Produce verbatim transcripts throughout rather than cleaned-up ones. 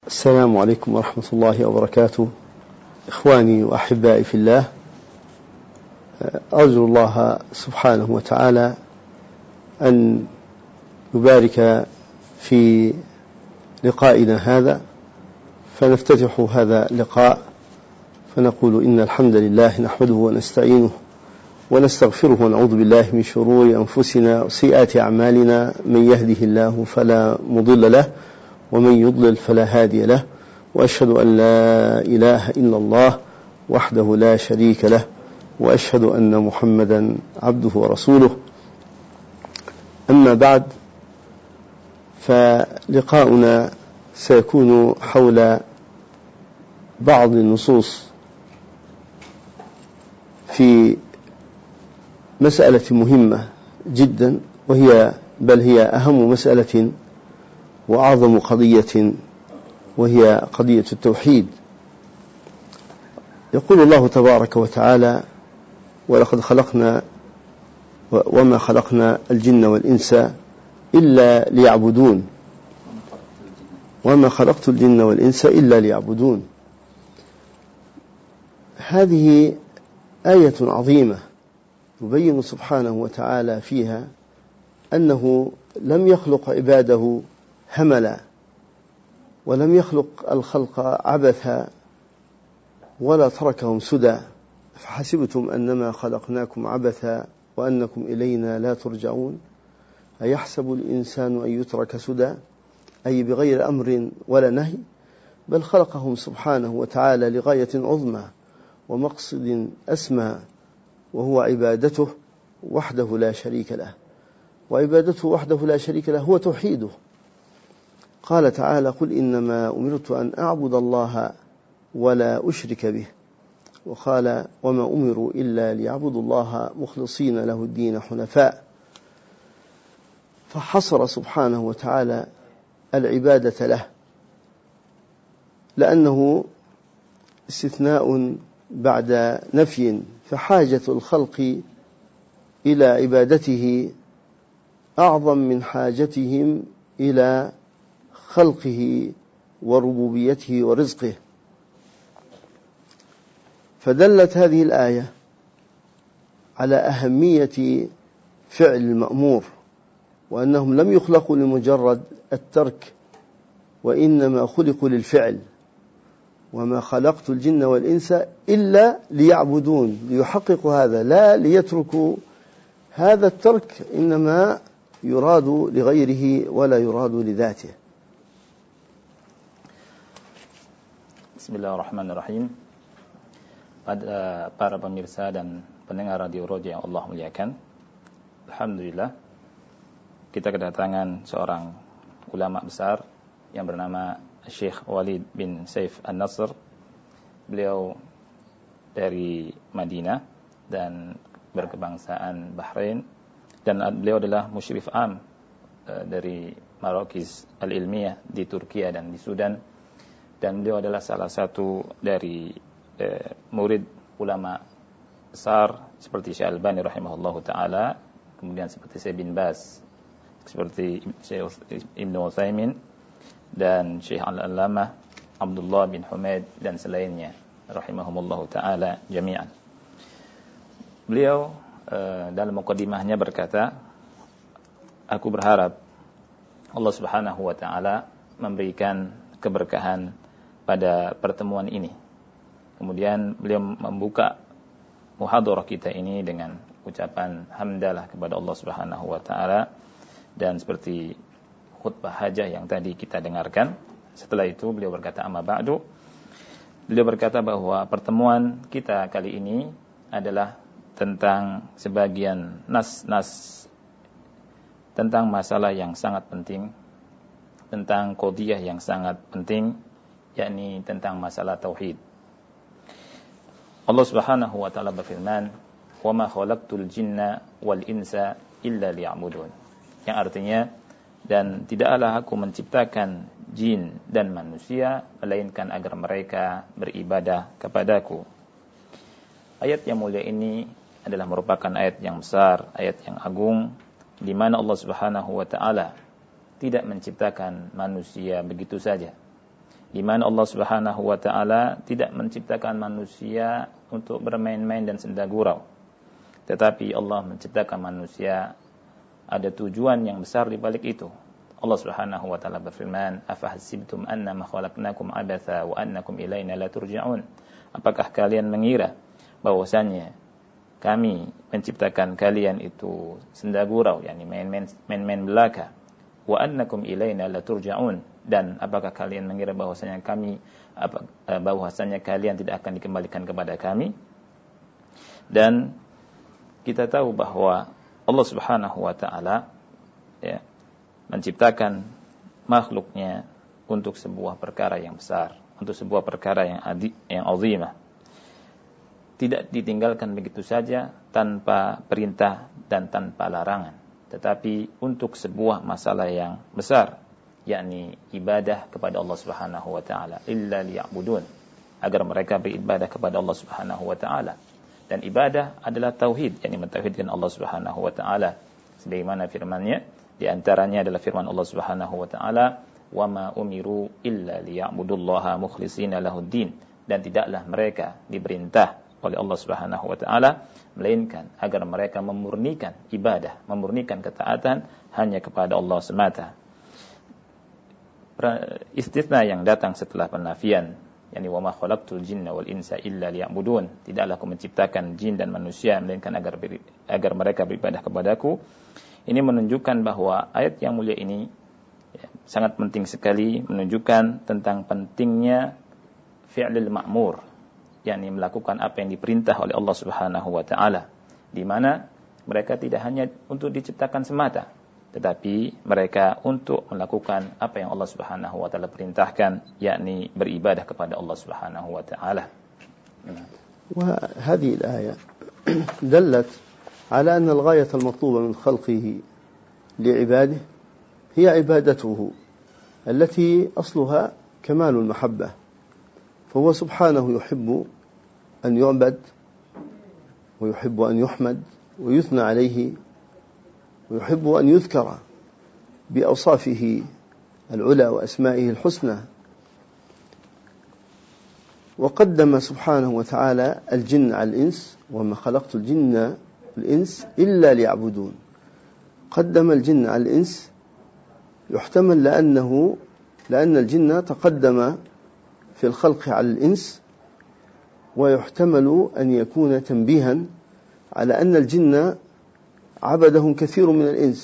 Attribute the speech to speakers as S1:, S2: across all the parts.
S1: السلام عليكم ورحمة الله وبركاته. إخواني وأحبائي في الله، أرجو الله سبحانه وتعالى أن يبارك في لقائنا هذا، فنفتتح هذا اللقاء فنقول إن الحمد لله نحمده ونستعينه ونستغفره ونعوذ بالله من شرور أنفسنا وسيئات أعمالنا، من يهده الله فلا مضل له ومن يضلل فلا هادي له، وأشهد أن لا إله إلا الله وحده لا شريك له، وأشهد أن محمدا عبده ورسوله. أما بعد، فلقاؤنا سيكون حول بعض النصوص في مسألة مهمة جدا، وهي بل هي أهم مسألة وأعظم قضية، وهي قضية التوحيد. يقول الله تبارك وتعالى: ولقد خلقنا وما خلقنا الجن والإنس إلا ليعبدون وما خلقت الجن والإنس إلا ليعبدون. هذه آية عظيمة يبين سبحانه وتعالى فيها أنه لم يخلق عباده هملا، ولم يخلق الخلق عبثا، ولا تركهم سدى. فحسبتم أنما خلقناكم عبثا وأنكم إلينا لا ترجعون، أيحسب الإنسان أن يترك سدى، أي بغير أمر ولا نهي، بل خلقهم سبحانه وتعالى لغاية عظمى ومقصد أسمى، وهو عبادته وحده لا شريك له. وعبادته وحده لا شريك له هو توحيده. قال تعالى: قل إنما أمرت أن أعبد الله ولا أشرك به. وقال: وما أمروا إلا ليعبدوا الله مخلصين له الدين حنفاء. فحصر سبحانه وتعالى العبادة له، لأنه استثناء بعد نفي، فحاجة الخلق إلى عبادته أعظم من حاجتهم إلى خلقه وربوبيته ورزقه. فدلت هذه الآية على أهمية فعل المأمور، وأنهم لم يخلقوا لمجرد الترك، وإنما خلقوا للفعل. وما خلقت الجن والإنس إلا ليعبدون، ليحققوا هذا، لا ليتركوا هذا الترك، إنما يراد لغيره ولا يراد لذاته.
S2: Bismillahirrahmanirrahim. Pada para pemirsa dan pendengar Radio Roja yang Allah muliakan, alhamdulillah kita kedatangan seorang ulama besar yang bernama Syekh Walid bin Saif An-Nasr. Beliau dari Madinah dan berkebangsaan Bahrain, dan beliau adalah musyrif am dari Marokis Al-Ilmiyah di Turki dan di Sudan, dan beliau adalah salah satu dari eh, murid ulama besar seperti Syekh Albani rahimahullahu taala, kemudian seperti Syekh bin Baz, seperti Syekh Ibnu Utsaimin, dan Syekh Al-Allamah Abdullah bin Humaid dan selainnya rahimahumullahu taala jami'an. Beliau eh, dalam mukadimahnya berkata, aku berharap Allah Subhanahu wa taala memberikan keberkahan pada pertemuan ini. Kemudian beliau membuka muhadarah kita ini dengan ucapan hamdalah kepada Allah Subhanahu wa taala, dan seperti khutbah hajah yang tadi kita dengarkan. Setelah itu beliau berkata, amma ba'du. Beliau berkata bahwa pertemuan kita kali ini adalah tentang sebagian nas-nas tentang masalah yang sangat penting, tentang qadiyah yang sangat penting, yakni tentang masalah tauhid. Allah Subhanahu wa taala berfirman, "Wa ma khalaqtul jinna wal insa illa liya'budun." Yang artinya, dan tidaklah aku menciptakan jin dan manusia melainkan agar mereka beribadah kepadaku. Ayat yang mulia ini adalah merupakan ayat yang besar, ayat yang agung, di mana Allah Subhanahu wa taala tidak menciptakan manusia begitu saja. di mana Allah Subhanahu wa taala tidak menciptakan manusia untuk bermain-main dan senda gurau. Tetapi Allah menciptakan manusia ada tujuan yang besar di balik itu. Allah Subhanahu wa taala berfirman, "Afahasibtum annama khalaqnakum abatha wa annakum ilaina la turja'un?" Apakah kalian mengira bahwasanya kami menciptakan kalian itu senda gurau, yakni main-main main-main belaka, wa annakum ilaina la turja'un, dan apakah kalian mengira bahwasanya kami apa, bahwasanya kalian tidak akan dikembalikan kepada kami? Dan kita tahu bahwa Allah Subhanahu wa taala ya, menciptakan makhluknya untuk sebuah perkara yang besar, untuk sebuah perkara yang adi, yang azimah. Tidak ditinggalkan begitu saja tanpa perintah dan tanpa larangan, tetapi untuk sebuah masalah yang besar, yakni ibadah kepada Allah Subhanahu wa taala, illa liya'budun, agar mereka beribadah kepada Allah Subhanahu wa taala. Dan ibadah adalah tauhid, yakni mentauhidkan Allah Subhanahu wa taala. Sebagaimana firman-Nya, di antaranya adalah firman Allah Subhanahu wa taala, "Wa ma umiru illa liya'budullaha mukhlishina lahuddin." Dan tidaklah mereka diperintah oleh Allah Subhanahu wa taala melainkan agar mereka memurnikan ibadah, memurnikan ketaatan hanya kepada Allah semata. Istitsna yang datang setelah penafian, yakni wa ma khalaqtul jinna wal insa illa liya'budun, tidaklah aku menciptakan jin dan manusia melainkan agar beri, agar mereka beribadah kepadaku. Ini menunjukkan bahwa ayat yang mulia ini ya, sangat penting sekali, menunjukkan tentang pentingnya fi'lil ma'mur, yakni melakukan apa yang diperintah oleh Allah Subhanahu wa taala, di mana mereka tidak hanya untuk diciptakan semata, tetapi mereka untuk melakukan apa yang Allah Subhanahu wa taala perintahkan, yakni beribadah kepada Allah Subhanahu wa taala.
S1: وهذه الآية دلت على أن الغاية المطلوبة من خلقه لعباده هي عبادته التي أصلها كمال المحبة، فهو سبحانه يحب أن يعبد ويحب أن يحمد ويثنى عليه ويحب أن يذكر بأوصافه العلى وأسمائه الحسنى. وقدم سبحانه وتعالى الجن على الإنس، وما خلقت الجن والإنس إلا ليعبدون. قدم الجن على الإنس يحتمل لأنه لأن الجن تقدم في الخلق على الإنس، ويحتمل أن يكون تنبيها على أن الجن عبدهم كثير من الإنس،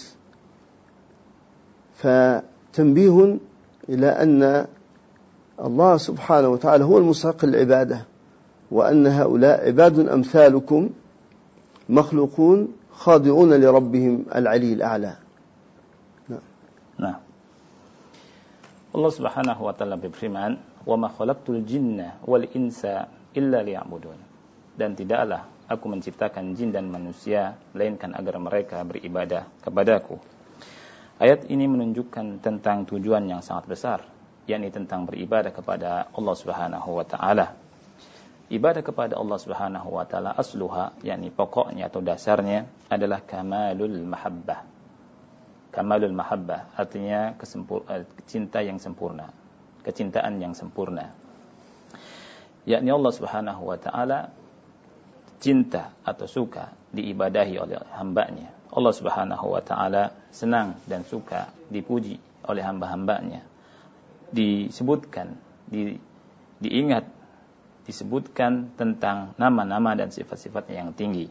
S1: فتنبيه إلى أن الله سبحانه وتعالى هو المستحق للعبادة، وأن هؤلاء عباد أمثالكم مخلوقون خاضعون لربهم العلي الأعلى.
S2: نعم. نعم. Allah Subhanahu wa taala berfirman, "Wa ma khalaqtul jinna wal insa illa liya'budun." Dan tidaklah aku menciptakan jin dan manusia melainkan agar mereka beribadah kepadaku. Ayat ini menunjukkan tentang tujuan yang sangat besar, yakni tentang beribadah kepada Allah Subhanahu wa taala. Ibadah kepada Allah Subhanahu wa taala asluha, yakni pokoknya atau dasarnya adalah kamalul mahabbah. Kamalul mahabbah artinya kesempur, cinta yang sempurna, kecintaan yang sempurna. Yakni Allah Subhanahu wa taala cinta atau suka diibadahi oleh hamba-Nya. Allah Subhanahu wa taala senang dan suka dipuji oleh hamba-hambanya. Disebutkan, di, diingat, disebutkan tentang nama-nama dan sifat-sifatnya yang tinggi.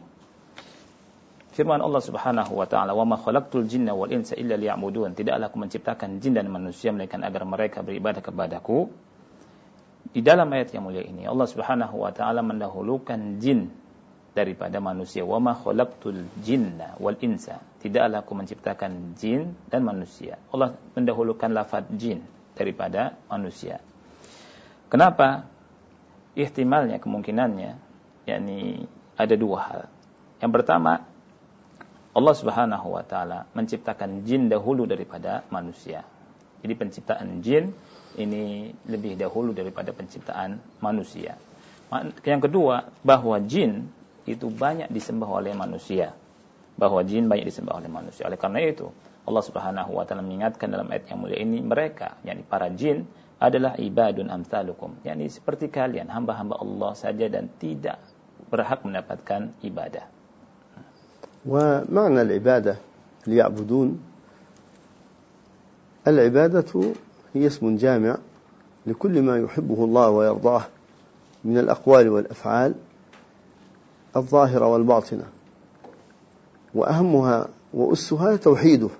S2: Firman Allah Subhanahu wa taala, "Wa ma khalaqtul jinna wal insa illa liya'budun." Tidaklah aku menciptakan jin dan manusia melainkan agar mereka beribadah kepadaku. Di dalam ayat yang mulia ini Allah Subhanahu wa taala mendahulukan jin daripada manusia. "Wa ma khalaqtul jinna wal insa." Tidaklah aku menciptakan jin dan manusia. Allah mendahulukan lafaz jin daripada manusia. Kenapa? Ihtimalnya, kemungkinannya, yakni ada dua hal. Yang pertama, Allah Subhanahu wa taala menciptakan jin dahulu daripada manusia. Jadi penciptaan jin ini lebih dahulu daripada penciptaan manusia. Yang kedua, bahwa jin itu banyak disembah oleh manusia. Bahwa jin banyak disembah oleh manusia. Oleh karena itu, Allah Subhanahu wa taala mengingatkan dalam ayat yang mulia ini, mereka, yakni para jin, adalah ibadun amsalukum, yakni seperti kalian, hamba-hamba Allah saja dan tidak berhak mendapatkan ibadah.
S1: ومعنى العبادة ليعبدون، العبادة هي اسم جامع لكل ما يحبه الله ويرضاه من الأقوال والأفعال الظاهرة والباطنة، وأهمها وأسها توحيده،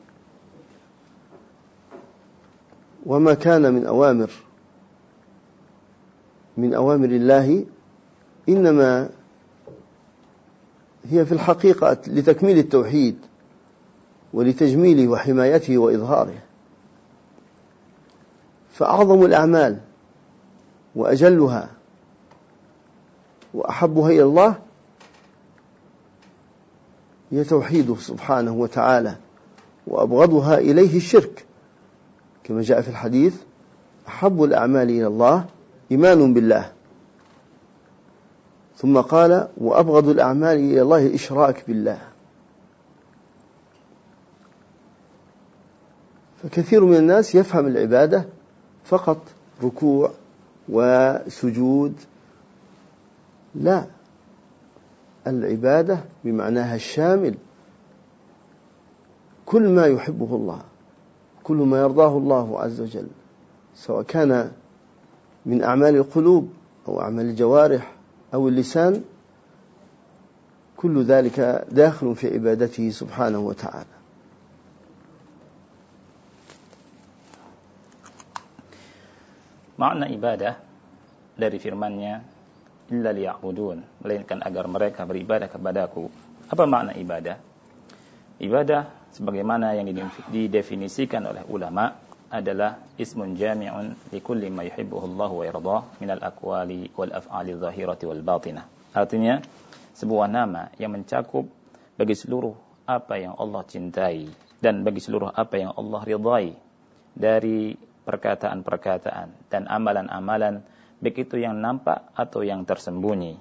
S1: وما كان من أوامر من أوامر الله إنما هي في الحقيقة لتكميل التوحيد ولتجميله وحمايته وإظهاره. فأعظم الأعمال وأجلها وأحبها إلى الله هي توحيده سبحانه وتعالى، وأبغضها إليه الشرك، كما جاء في الحديث: أحب الأعمال إلى الله إيمان بالله، ثم قال: وأبغض الأعمال إلى الله الإشراك بالله. فكثير من الناس يفهم العبادة فقط ركوع وسجود، لا، العبادة بمعناها الشامل كل ما يحبه الله، كل ما يرضاه الله عز وجل، سواء كان من أعمال القلوب أو أعمال الجوارح أو اللسان، كل ذلك داخل في عبادته سبحانه وتعالى.
S2: Makna ibadah dari firman-Nya, illa liya'budun, melainkan agar mereka beribadah kepadaku. Apa makna ibadah? Ibadah sebagaimana yang didefinisikan oleh ulama adalah ismun jami'un likulli ma yuhibbuhu Allah wa yardah minal aqwali wal af'ali zahirati wal batinah. Artinya sebuah nama yang mencakup bagi seluruh apa yang Allah cintai dan bagi seluruh apa yang Allah ridhai dari perkataan-perkataan dan amalan-amalan, baik itu yang nampak atau yang tersembunyi.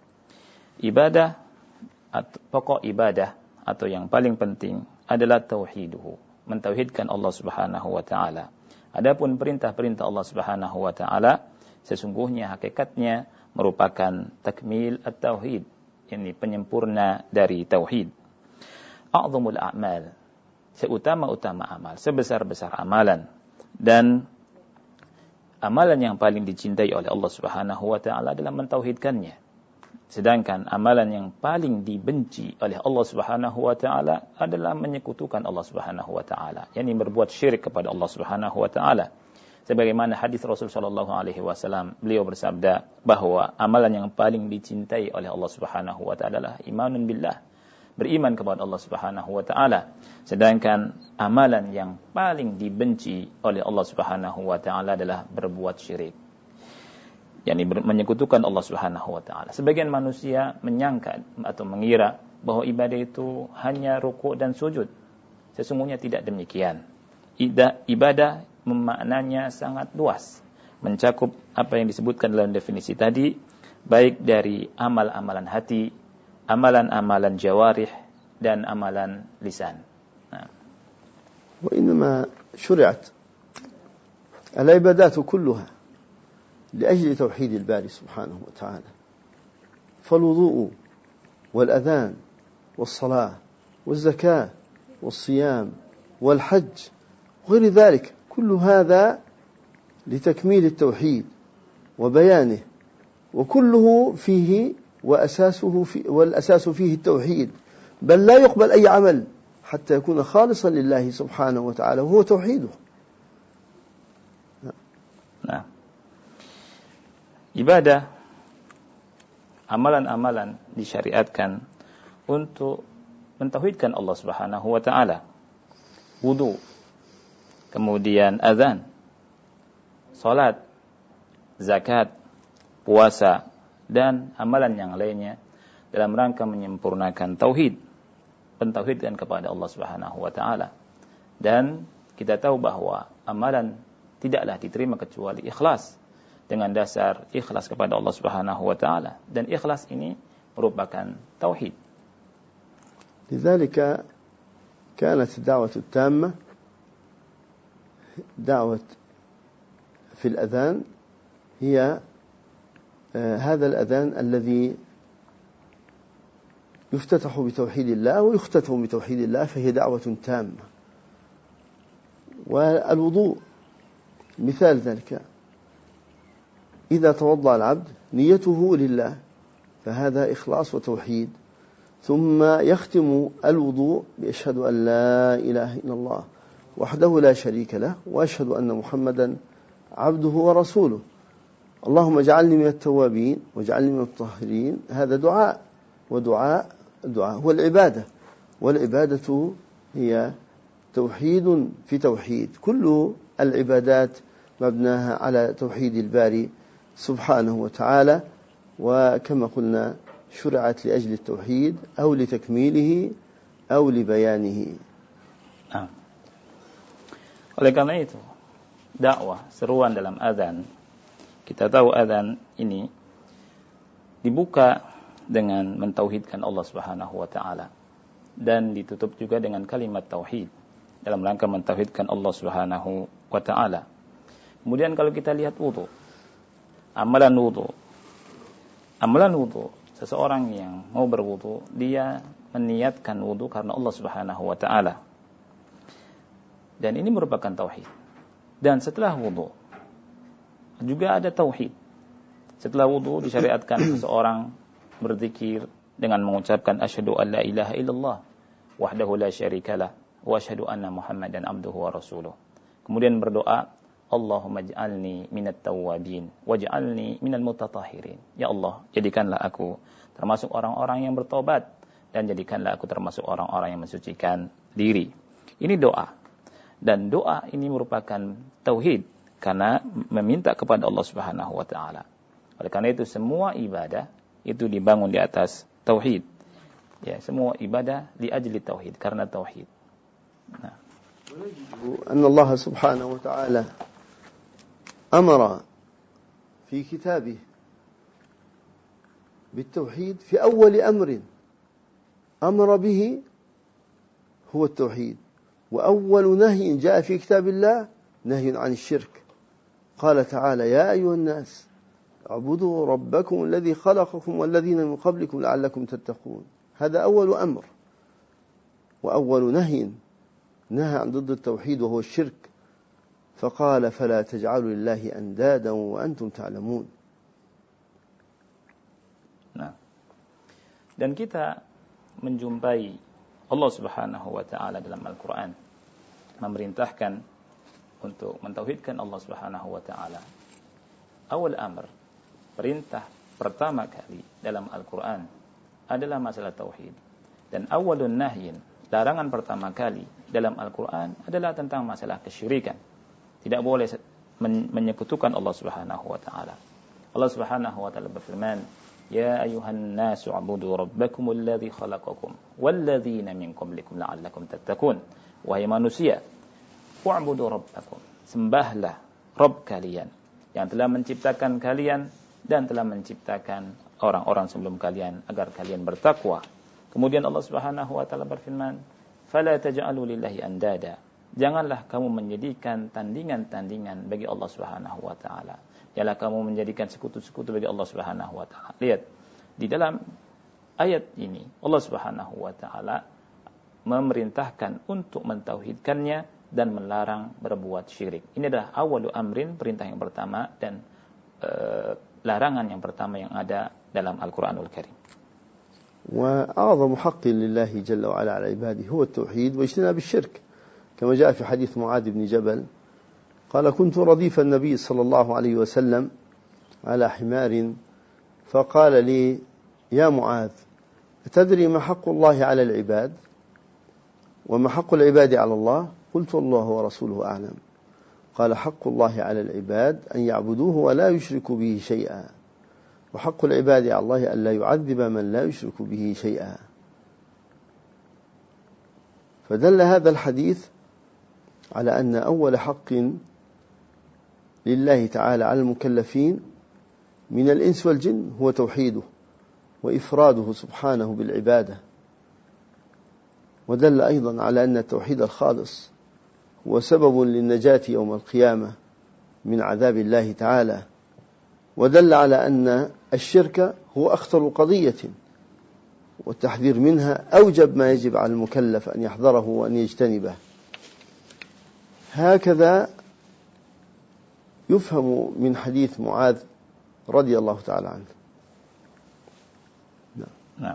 S2: Ibadah, pokok ibadah atau yang paling penting adalah tauhiduhu, mentauhidkan Allah Subhanahu wa taala. Adapun perintah-perintah Allah Subhanahu wa taala sesungguhnya hakikatnya merupakan takmil at-tauhid, yakni penyempurna dari tauhid. A'zamul a'mal, seutama-utama amal, sebesar-besar amalan, dan amalan yang paling dicintai oleh Allah Subhanahu wa taala adalah mentauhidkannya. Sedangkan amalan yang paling dibenci oleh Allah Subhanahu wa taala adalah menyekutukan Allah Subhanahu wa taala, yakni berbuat syirik kepada Allah Subhanahu wa taala. Sebagaimana hadis Rasul sallallahu alaihi wasallam, beliau bersabda bahwa amalan yang paling dicintai oleh Allah Subhanahu wa taala adalah imanun billah, beriman kepada Allah Subhanahu wa taala. Sedangkan amalan yang paling dibenci oleh Allah Subhanahu wa taala adalah berbuat syirik, yakni menyekutukan Allah Subhanahu wa taala. Sebagian manusia menyangka atau mengira bahwa ibadah itu hanya rukuk dan sujud. Sesungguhnya tidak demikian. Ibadah memaknanya sangat luas, mencakup apa yang disebutkan dalam definisi tadi, baik dari amal-amalan hati, amalan-amalan jawarih, dan amalan lisan. Nah.
S1: وإنما شرعت العبادات كلها لأجل توحيد الباري سبحانه وتعالى، فالوضوء والأذان والصلاة والزكاة والصيام والحج وغير ذلك، كل هذا لتكميل التوحيد وبيانه، وكله فيه وأساسه في والأساس فيه التوحيد، بل لا يقبل أي عمل حتى يكون خالصا لله سبحانه وتعالى وهو توحيده.
S2: Nah, ibadah, amalan-amalan disyariatkan untuk mentauhidkan Allah Subhanahu wa taala. Wudu, kemudian azan, salat, zakat, puasa, dan amalan yang lainnya dalam rangka menyempurnakan tauhid, pentauhidkan kepada Allah Subhanahu wa taala. Dan kita tahu bahwa amalan tidaklah diterima kecuali ikhlas, dengan dasar ikhlas kepada Allah Subhanahu wa taala, dan ikhlas ini merupakan tauhid.
S1: لذلك كانت الدعوة التامة دعوة في الأذان هي هذا الأذان الذي يفتتح بتوحيد الله ويختتم بتوحيد الله، فهي دعوة تامة. والوضوء مثال ذلك، إذا توضأ العبد نيته لله فهذا إخلاص وتوحيد، ثم يختم الوضوء بأشهد أن لا إله إلا الله وحده لا شريك له وأشهد أن محمدا عبده ورسوله، اللهم اجعلني من التوابين واجعلني من الطاهرين. هذا دعاء، ودعاء الدعاء هو العبادة، والعبادة هي توحيد في توحيد. كل العبادات مبناها على توحيد الباري سبحانه وتعالى، وكما قلنا شرعت لأجل التوحيد أو لتكميله أو لبيانه.
S2: Nah, oleh karena itu dakwah, seruan dalam azan, kita tahu azan ini dibuka dengan mentauhidkan Allah Subhanahu wa taala dan ditutup juga dengan kalimat tauhid dalam rangka mentauhidkan Allah Subhanahu wa taala. Kemudian kalau kita lihat wudu, amalan wudu. Amalan wudu, seseorang yang mau berwudu, dia meniatkan wudu karena Allah Subhanahu wa taala. Dan ini merupakan tauhid. Dan setelah wudu juga ada tauhid. Setelah wudu disyariatkan seseorang berzikir dengan mengucapkan asyhadu an la ilaha illallah wahdahu la syarikalah wa asyhadu anna Muhammadan abduhu wa rasuluh. Kemudian berdoa, Allahumma ij'alni minat tawwabin waj'alni minal mutatahhirin. Ya Allah, jadikanlah aku termasuk orang-orang yang bertobat dan jadikanlah aku termasuk orang-orang yang mensucikan diri. Ini doa. Dan doa ini merupakan tauhid karena meminta kepada Allah Subhanahu wa taala. Oleh karena itu semua ibadah itu dibangun di atas tauhid. Ya, semua ibadah di ajli tauhid, karena tauhid. Nah,
S1: أن الله سبحانه وتعالى أمر في كتابه بالتوحيد في أول أمر أمر به هو التوحيد، وأول نهي جاء في كتاب الله نهي عن الشرك. قال تعالى يا أيها الناس اعبدوا ربكم الذي خلقكم والذين من قبلكم لعلكم تتقون. هذا أول أمر، وأول نهي نهى عن ضد التوحيد وهو الشرك، فقال فلا تجعلوا لله أندادا وأنتم تعلمون.
S2: Nah, dan kita menjumpai Allah Subhanahu wa taala dalam Al-Qur'an memerintahkan untuk mentauhidkan Allah Subhanahu wa taala. Awal amr, perintah pertama kali dalam Al-Qur'an adalah masalah tauhid. Dan awalun nahyin, larangan pertama kali dalam Al-Qur'an adalah tentang masalah kesyirikan. Tidak boleh menyekutukan Allah Subhanahu wa taala. Allah Subhanahu wa taala berfirman, "Ya ayyuhan nasu 'budu rabbakumul ladzi khalaqakum wal ladzina min qablikum la'allakum tattaqun." Wahai manusia, wa'budu rabbakum, sembahlah Rabb kalian yang telah menciptakan kalian dan telah menciptakan orang-orang sebelum kalian agar kalian bertakwa. Kemudian Allah Subhanahu wa taala berfirman, "Fala taj'alu lillahi andada." Janganlah kamu menjadikan tandingan-tandingan bagi Allah Subhanahu wa taala. Janganlah kamu menjadikan sekutu-sekutu bagi Allah Subhanahu wa taala. Lihat, di dalam ayat ini Allah Subhanahu wa taala memerintahkan untuk mentauhidkannya dan melarang berbuat syirik. Ini adalah awalu amrin, perintah yang pertama, dan e, larangan yang pertama yang ada dalam Al-Qur'anul Karim.
S1: وأعظم حق لله جل وعلا على عباده هو التوحيد واجتناب الشرك، كما جاء في حديث معاذ بن جبل قال كنت رديف النبي صلى الله عليه وسلم على حمار فقال لي يا معاذ أتدري ما حق الله على العباد وما حق العباد على الله؟ قلت الله ورسوله أعلم. قال حق الله على العباد أن يعبدوه ولا يشركوا به شيئا، وحق العباد على الله أن لا يعذب من لا يشرك به شيئا. فدل هذا الحديث على أن أول حق لله تعالى على المكلفين من الإنس والجن هو توحيده وإفراده سبحانه بالعبادة. ودل أيضا على أن التوحيد الخالص هو سبب للنجاة يوم القيامة من عذاب الله تعالى، ودل على أن الشرك هو أخطر قضية، والتحذير منها أوجب ما يجب على المكلف أن يحذره وأن يجتنبه. هكذا يفهم من حديث معاذ رضي الله تعالى عنه.
S2: Nah,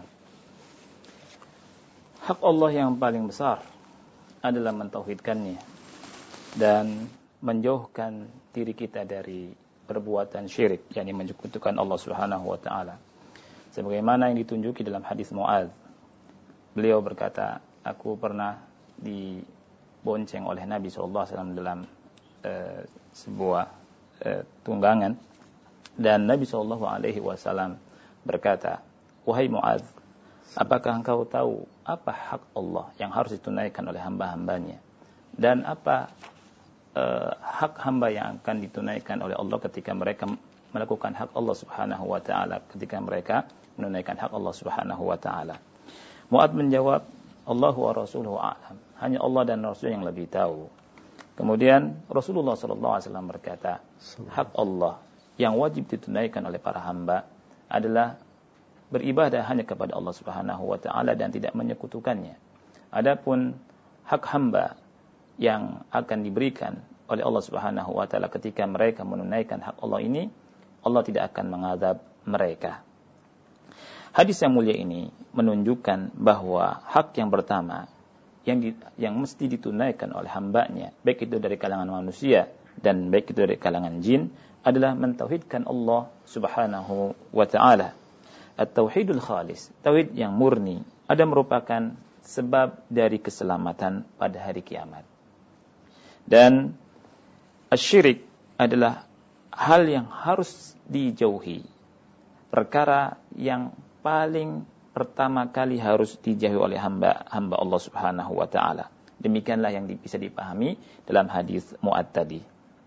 S2: hak Allah yang paling besar adalah mentauhidkannya dan menjauhkan diri kita dari perbuatan syirik, yakni menyekutukan Allah Subhanahu wa taala. Sebagaimana yang ditunjuki dalam hadis Muadz. Beliau berkata, aku pernah dibonceng oleh Nabi sallallahu alaihi wasallam dalam uh, sebuah uh, tunggangan, dan Nabi sallallahu alaihi wasallam berkata, wahai Muadz, apakah engkau tahu apa hak Allah yang harus ditunaikan oleh hamba-hambanya, dan apa uh, hak hamba yang akan ditunaikan oleh Allah ketika mereka melakukan hak Allah Subhanahu wa taala, ketika mereka menunaikan hak Allah Subhanahu wa taala. Mu'adz menjawab, Allahu wa rasuluhu a'lam, hanya Allah dan Rasul yang lebih tahu. Kemudian Rasulullah sallallahu alaihi wasallam berkata, hak Allah yang wajib ditunaikan oleh para hamba adalah beribadah hanya kepada Allah Subhanahu wa taala dan tidak menyekutukannya. Adapun hak hamba yang akan diberikan oleh Allah Subhanahu wa taala ketika mereka menunaikan hak Allah ini, Allah tidak akan mengazab mereka. Hadis yang mulia ini menunjukkan bahwa hak yang pertama yang di, yang mesti ditunaikan oleh hambanya, baik itu dari kalangan manusia dan baik itu dari kalangan jin, adalah mentauhidkan Allah Subhanahu wa taala. At-tauhidul khalis, tauhid yang murni, ada merupakan sebab dari keselamatan pada hari kiamat. Dan asyirik adalah hal yang harus dijauhi, perkara yang paling pertama kali harus dijauhi oleh hamba hamba Allah Subhanahu wa taala. Demikianlah yang bisa dipahami dalam hadis Mu'adz tadi.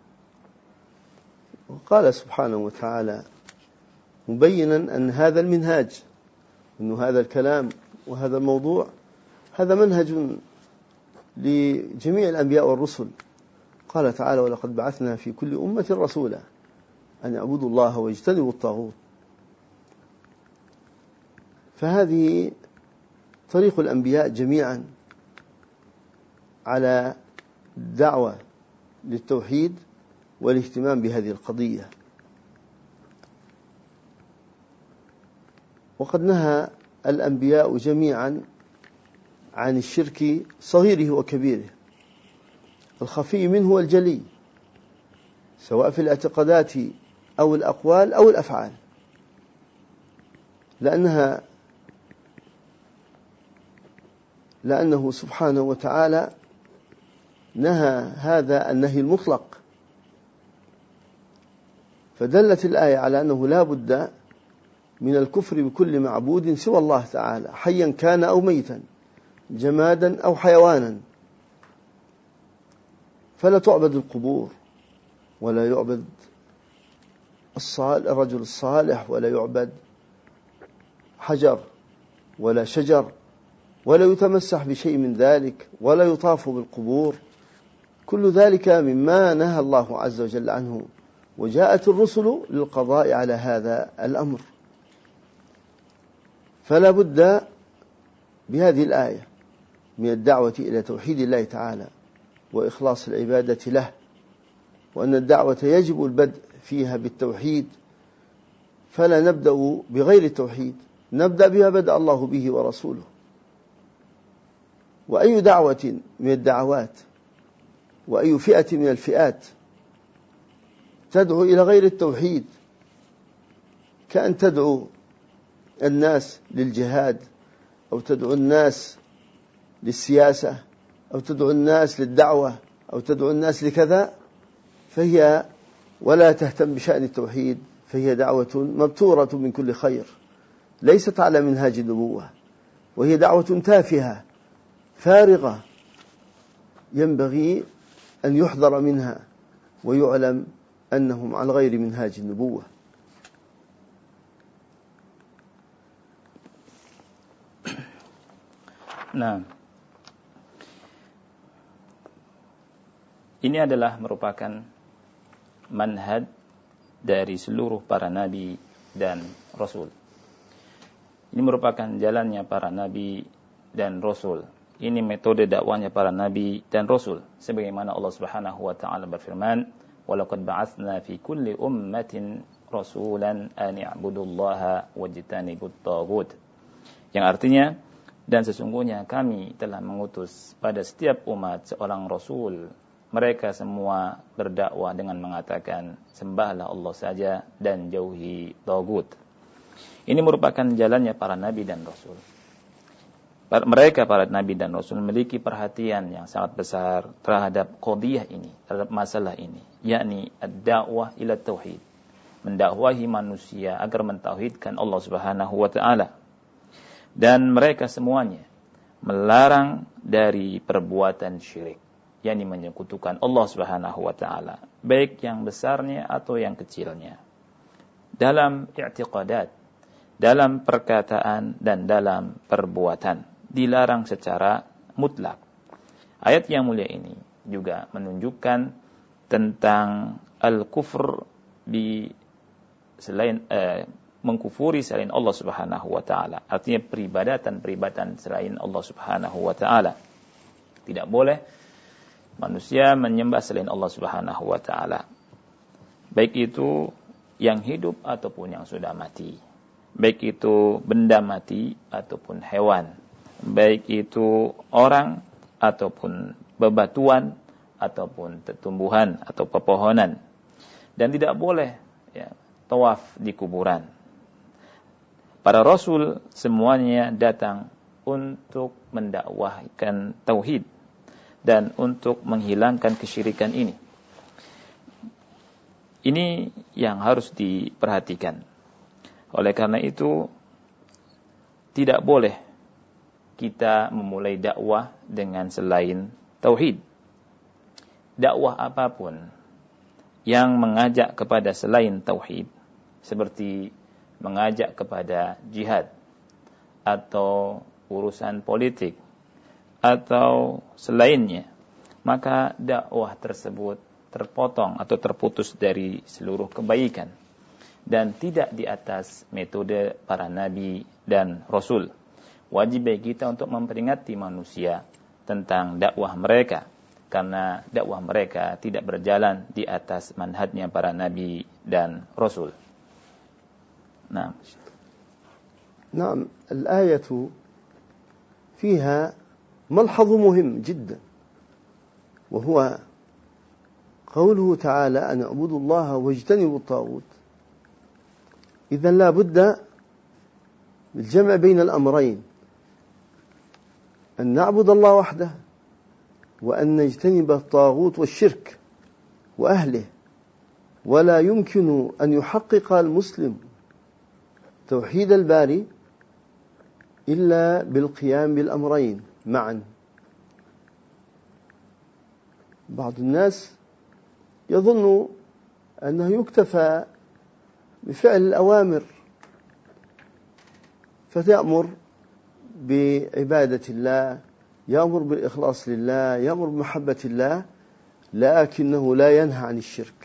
S1: Qala subhanahu wa ta'ala مبينا أن هذا المنهاج، أن هذا الكلام وهذا الموضوع هذا منهج لجميع الأنبياء والرسل. قال تعالى ولقد بعثنا في كل أمة رسولا أن يعبدوا الله واجتنبوا الطاغوت. فهذه طريق الأنبياء جميعا على الدعوة للتوحيد والاهتمام بهذه القضية. وقد نهى الأنبياء جميعا عن الشرك صغيره وكبيره، الخفي منه والجلي، سواء في الاعتقادات أو الأقوال أو الأفعال، لأنها لأنه سبحانه وتعالى نهى هذا النهي المطلق، فدلت الآية على أنه لا بد من الكفر بكل معبود سوى الله تعالى، حيا كان أو ميتا، جمادا أو حيوانا. فلا تعبد القبور، ولا يعبد الرجل الصالح، ولا يعبد حجر ولا شجر، ولا يتمسح بشيء من ذلك، ولا يطاف بالقبور. كل ذلك مما نهى الله عز وجل عنه، وجاءت الرسل للقضاء على هذا الأمر. فلا بد بهذه الآية من الدعوة إلى توحيد الله تعالى وإخلاص العبادة له، وأن الدعوة يجب البدء فيها بالتوحيد، فلا نبدأ بغير التوحيد، نبدأ بها بدأ الله به ورسوله. وأي دعوة من الدعوات وأي فئة من الفئات تدعو إلى غير التوحيد، كأن تدعو الناس للجهاد، أو تدعو الناس للسياسة، أو تدعو الناس للدعوة، أو تدعو الناس لكذا، فهي ولا تهتم بشأن التوحيد، فهي دعوة مبتورة من كل خير، ليست على منهاج النبوة، وهي دعوة تافهة فارغة، ينبغي أن يحذر منها ويعلم أنهم على غير منهاج النبوة.
S2: Nah, ini adalah merupakan manhaj dari seluruh para nabi dan rasul. Ini merupakan jalannya para nabi dan rasul. Ini metode dakwahnya para nabi dan rasul. Sebagaimana Allah Subhanahu wa taala berfirman, "Wa laqad ba'atsna fi kulli ummatin rasulan an i'budullaha wajtanibut taghut." Yang artinya, dan sesungguhnya kami telah mengutus pada setiap umat seorang rasul. Mereka semua berdakwah dengan mengatakan, sembahlah Allah saja dan jauhi taghut. Ini merupakan jalannya para nabi dan rasul. Mereka para nabi dan rasul memiliki perhatian yang sangat besar terhadap qadiyah ini, terhadap masalah ini, yakni ad-da'wah ila tauhid, mendakwahi manusia agar mentauhidkan Allah Subhanahu wa taala. Dan mereka semuanya melarang dari perbuatan syirik, yakni menyekutukan Allah Subhanahu wa taala, baik yang besarnya atau yang kecilnya, dalam i'tiqadat, dalam perkataan dan dalam perbuatan, dilarang secara mutlak. Ayat yang mulia ini juga menunjukkan tentang al-kufr di selain eh, mengkufuri selain Allah Subhanahu wa taala. Artinya peribadatan-peribadatan selain Allah Subhanahu wa taala. Tidak boleh manusia menyembah selain Allah Subhanahu wa taala. Baik itu yang hidup ataupun yang sudah mati. Baik itu benda mati ataupun hewan. Baik itu orang ataupun bebatuan ataupun tumbuhan atau pepohonan. Dan tidak boleh ya, tawaf di kuburan. Para rasul semuanya datang untuk mendakwahkan tauhid dan untuk menghilangkan kesyirikan ini. Ini yang harus diperhatikan. Oleh karena itu, tidak boleh kita memulai dakwah dengan selain tauhid. Dakwah apapun yang mengajak kepada selain tauhid, seperti mengajak kepada jihad atau urusan politik atau selainnya, maka dakwah tersebut terpotong atau terputus dari seluruh kebaikan dan tidak di atas metode para nabi dan rasul. Wajib bagi kita untuk memperingati manusia tentang dakwah mereka, karena dakwah mereka tidak berjalan di atas manhajnya para nabi dan rasul. نعم
S1: نعم الآية فيها ملحظ مهم جدا، وهو قوله تعالى أن اعبدوا الله واجتنبوا الطاغوت. إذن لا بد بالجمع بين الأمرين، أن نعبد الله وحده وأن نجتنب الطاغوت والشرك وأهله. ولا يمكن أن يحقق المسلم توحيد الباري إلا بالقيام بالأمرين معا. بعض الناس يظن أنه يكتفى بفعل الأوامر، فيأمر بعبادة الله، يأمر بالإخلاص لله، يأمر بمحبة الله، لكنه لا ينهى عن الشرك.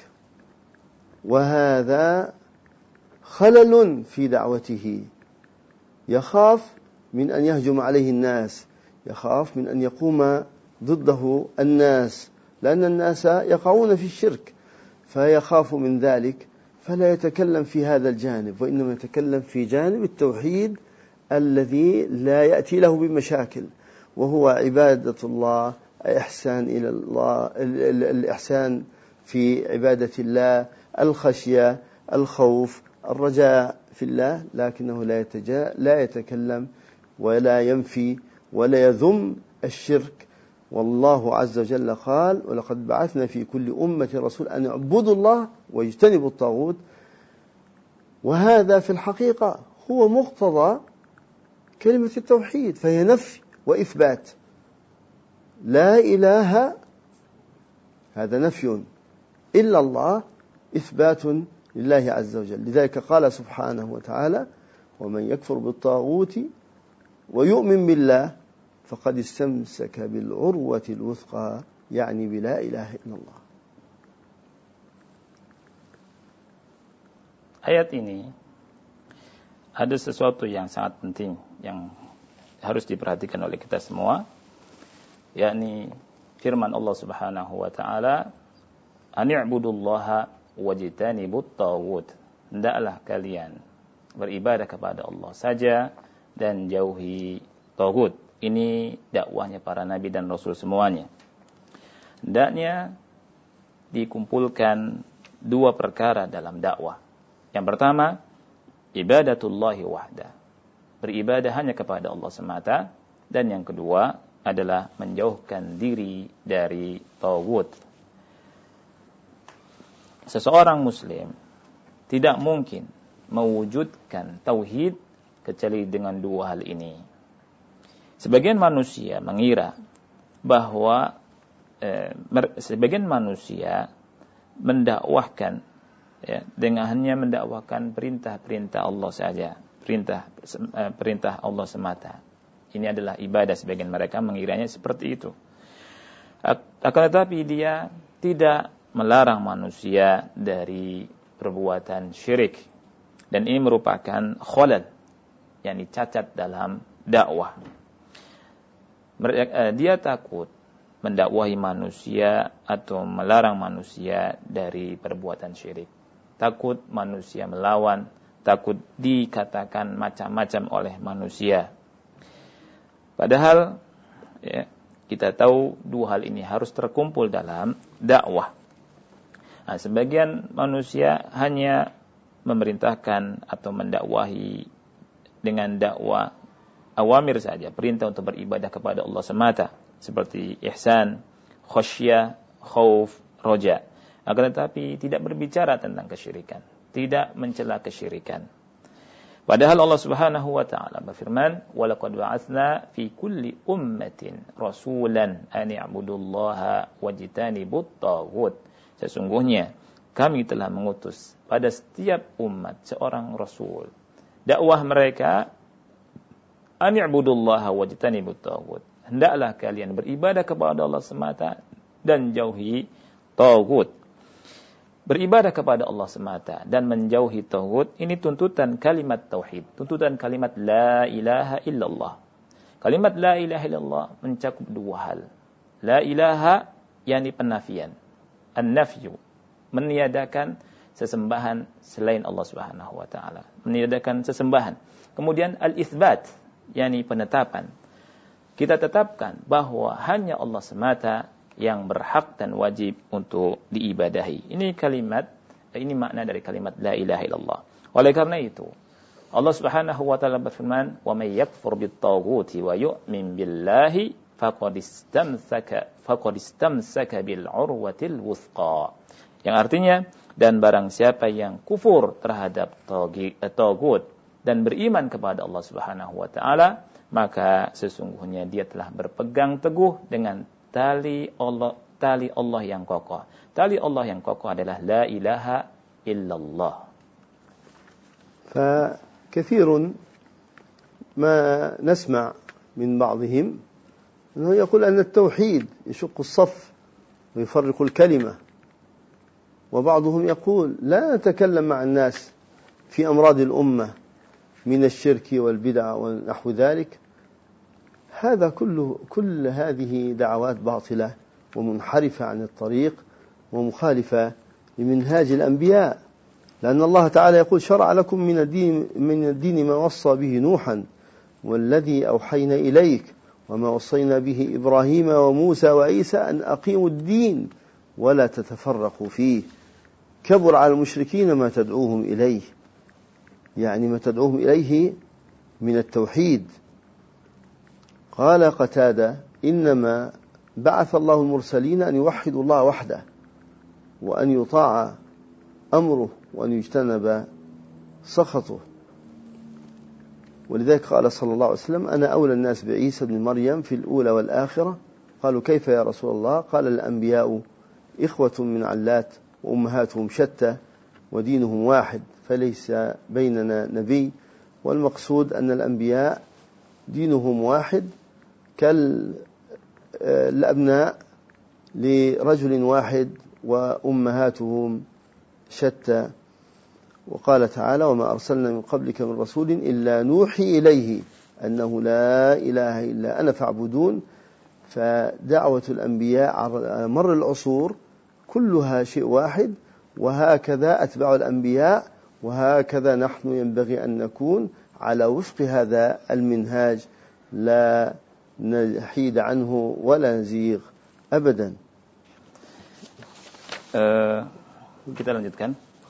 S1: وهذا خلل في دعوته، يخاف من أن يهجم عليه الناس، يخاف من أن يقوم ضده الناس، لأن الناس يقعون في الشرك فيخاف من ذلك، فلا يتكلم في هذا الجانب، وإنما يتكلم في جانب التوحيد الذي لا يأتي له بمشاكل، وهو عبادة الله، إحسان إلى الله، الإحسان في عبادة الله، الخشية، الخوف، الرجاء في الله، لكنه لا يتجا لا يتكلم ولا ينفي ولا يذم الشرك. والله عز وجل قال: ولقد بعثنا في كل أمة رسول أن اعبدوا الله واجتنبوا الطاغوت. وهذا في الحقيقة هو مقتضى كلمة التوحيد، فهي نفي وإثبات. لا إله هذا نفي إلا الله، إثبات لله عز وجل. لذلك قال سبحانه وتعالى: ومن يكفر بالطاغوت ويؤمن بالله فقد استمسك بالعروة الوثقى، يعني بلا إله إلا الله.
S2: ayat ini ada sesuatu yang sangat penting yang harus diperhatikan oleh kita semua, yakni firman Allah Subhanahu wa taala, "Ani'budullaha wajtanibut taghut." Hendaklah kalian beribadah kepada Allah saja dan jauhi taghut. Ini dakwahnya para nabi dan rasul semuanya. Hendaknya dikumpulkan dua perkara dalam dakwah. Yang pertama, ibadatullahi wahda. Beribadah hanya kepada Allah semata. Dan yang kedua adalah menjauhkan diri dari taghut. Seseorang muslim tidak mungkin mewujudkan tauhid kecuali dengan dua hal ini. Sebagian manusia mengira bahwa eh, mer, sebagian manusia mendakwahkan ya, dengan hanya mendakwahkan perintah-perintah Allah saja, perintah eh, perintah Allah semata. Ini adalah ibadah, sebagian mereka mengiranya seperti itu. Akan tetapi dia tidak melarang manusia dari perbuatan syirik, dan ini merupakan khalal, yakni cacat dalam dakwah. Dia takut mendakwahi manusia atau melarang manusia dari perbuatan syirik. Takut manusia melawan, takut dikatakan macam-macam oleh manusia. Padahal ya, kita tahu dua hal ini harus terkumpul dalam dakwah. Nah, sebagian manusia hanya memerintahkan atau mendakwahi dengan dakwah awamir saja, perintah untuk beribadah kepada Allah semata, seperti ihsan, khasyah, khauf, roja. Akan tetapi tidak berbicara tentang kesyirikan, tidak mencela kesyirikan. Padahal Allah Subhanahu wa taala berfirman, "Wa laqad ba'atsna fi kulli ummatin rasulan an i'budullaha wajtanibut taghut." Sesungguhnya kami telah mengutus pada setiap umat seorang rasul. Dakwah mereka, an i'budullaha wajtanibut taghut. Hendaklah kalian beribadah kepada Allah semata dan jauhi taghut. Beribadah kepada Allah semata dan menjauhi taghut, ini tuntutan kalimat tauhid, tuntutan kalimat la ilaha illallah. Kalimat la ilaha illallah mencakup dua hal. La ilaha yakni penafian, an-nafyu, meniadakan sesembahan selain Allah Subhanahu wa taala, meniadakan sesembahan. Kemudian al-itsbat, yakni penetapan. Kita tetapkan bahwa hanya Allah semata yang berhak dan wajib untuk diibadahi. Ini kalimat, ini makna dari kalimat la ilaha illallah. Oleh karena itu, Allah Subhanahu wa taala berfirman, "Wa may yakfur bit-taghuti wa yu'min billahi faqad istamsaka faqad istamsaka bil 'urwatil wuthqa." Yang artinya, dan barang siapa yang kufur terhadap taghut dan beriman kepada Allah Subhanahu wa taala, maka sesungguhnya dia telah berpegang teguh dengan tali Allah, tali Allah yang kokoh. Tali Allah yang kokoh adalah la ilaha illallah.
S1: فكثير ما نسمع من بعضهم أنه يقول أن التوحيد يشق الصف ويفرق الكلمة، وبعضهم يقول لا نتكلم مع الناس في أمراض الأمة من الشرك والبدع ونحو ذلك. هذا كله كل هذه دعوات باطلة ومنحرفة عن الطريق ومخالفة لمنهاج الأنبياء، لأن الله تعالى يقول: شرع لكم من الدين من الدين ما وصى به نوحا والذي أوحينا إليك وما وصينا به إبراهيم وموسى وعيسى أن أقيموا الدين ولا تتفرقوا فيه. كبر على المشركين ما تدعوهم إليه، يعني ما تدعوهم إليه من التوحيد. قال قتادة: إنما بعث الله المرسلين أن يوحدوا الله وحده وأن يطاع أمره وأن يجتنب سخطه. ولذلك قال صلى الله عليه وسلم: أنا أولى الناس بعيسى بن مريم في الأولى والآخرة. قالوا: كيف يا رسول الله؟ قال: الأنبياء إخوة من علات وأمهاتهم شتى ودينهم واحد فليس بيننا نبي. والمقصود أن الأنبياء دينهم واحد كالأبناء لرجل واحد وأمهاتهم شتى. وقال تعالى وما أرسلنا من قبلك من رسول إلا نوحي إليه أنه لا إله إلا أنا فاعبدون. فدعوة الأنبياء على مر العصور كلها شيء واحد، وهكذا أتباع الأنبياء، وهكذا نحن ينبغي أن نكون على وفق هذا المنهاج، لا نحيد عنه ولا نزيغ أبدا.
S2: uh, kita lanjutkan.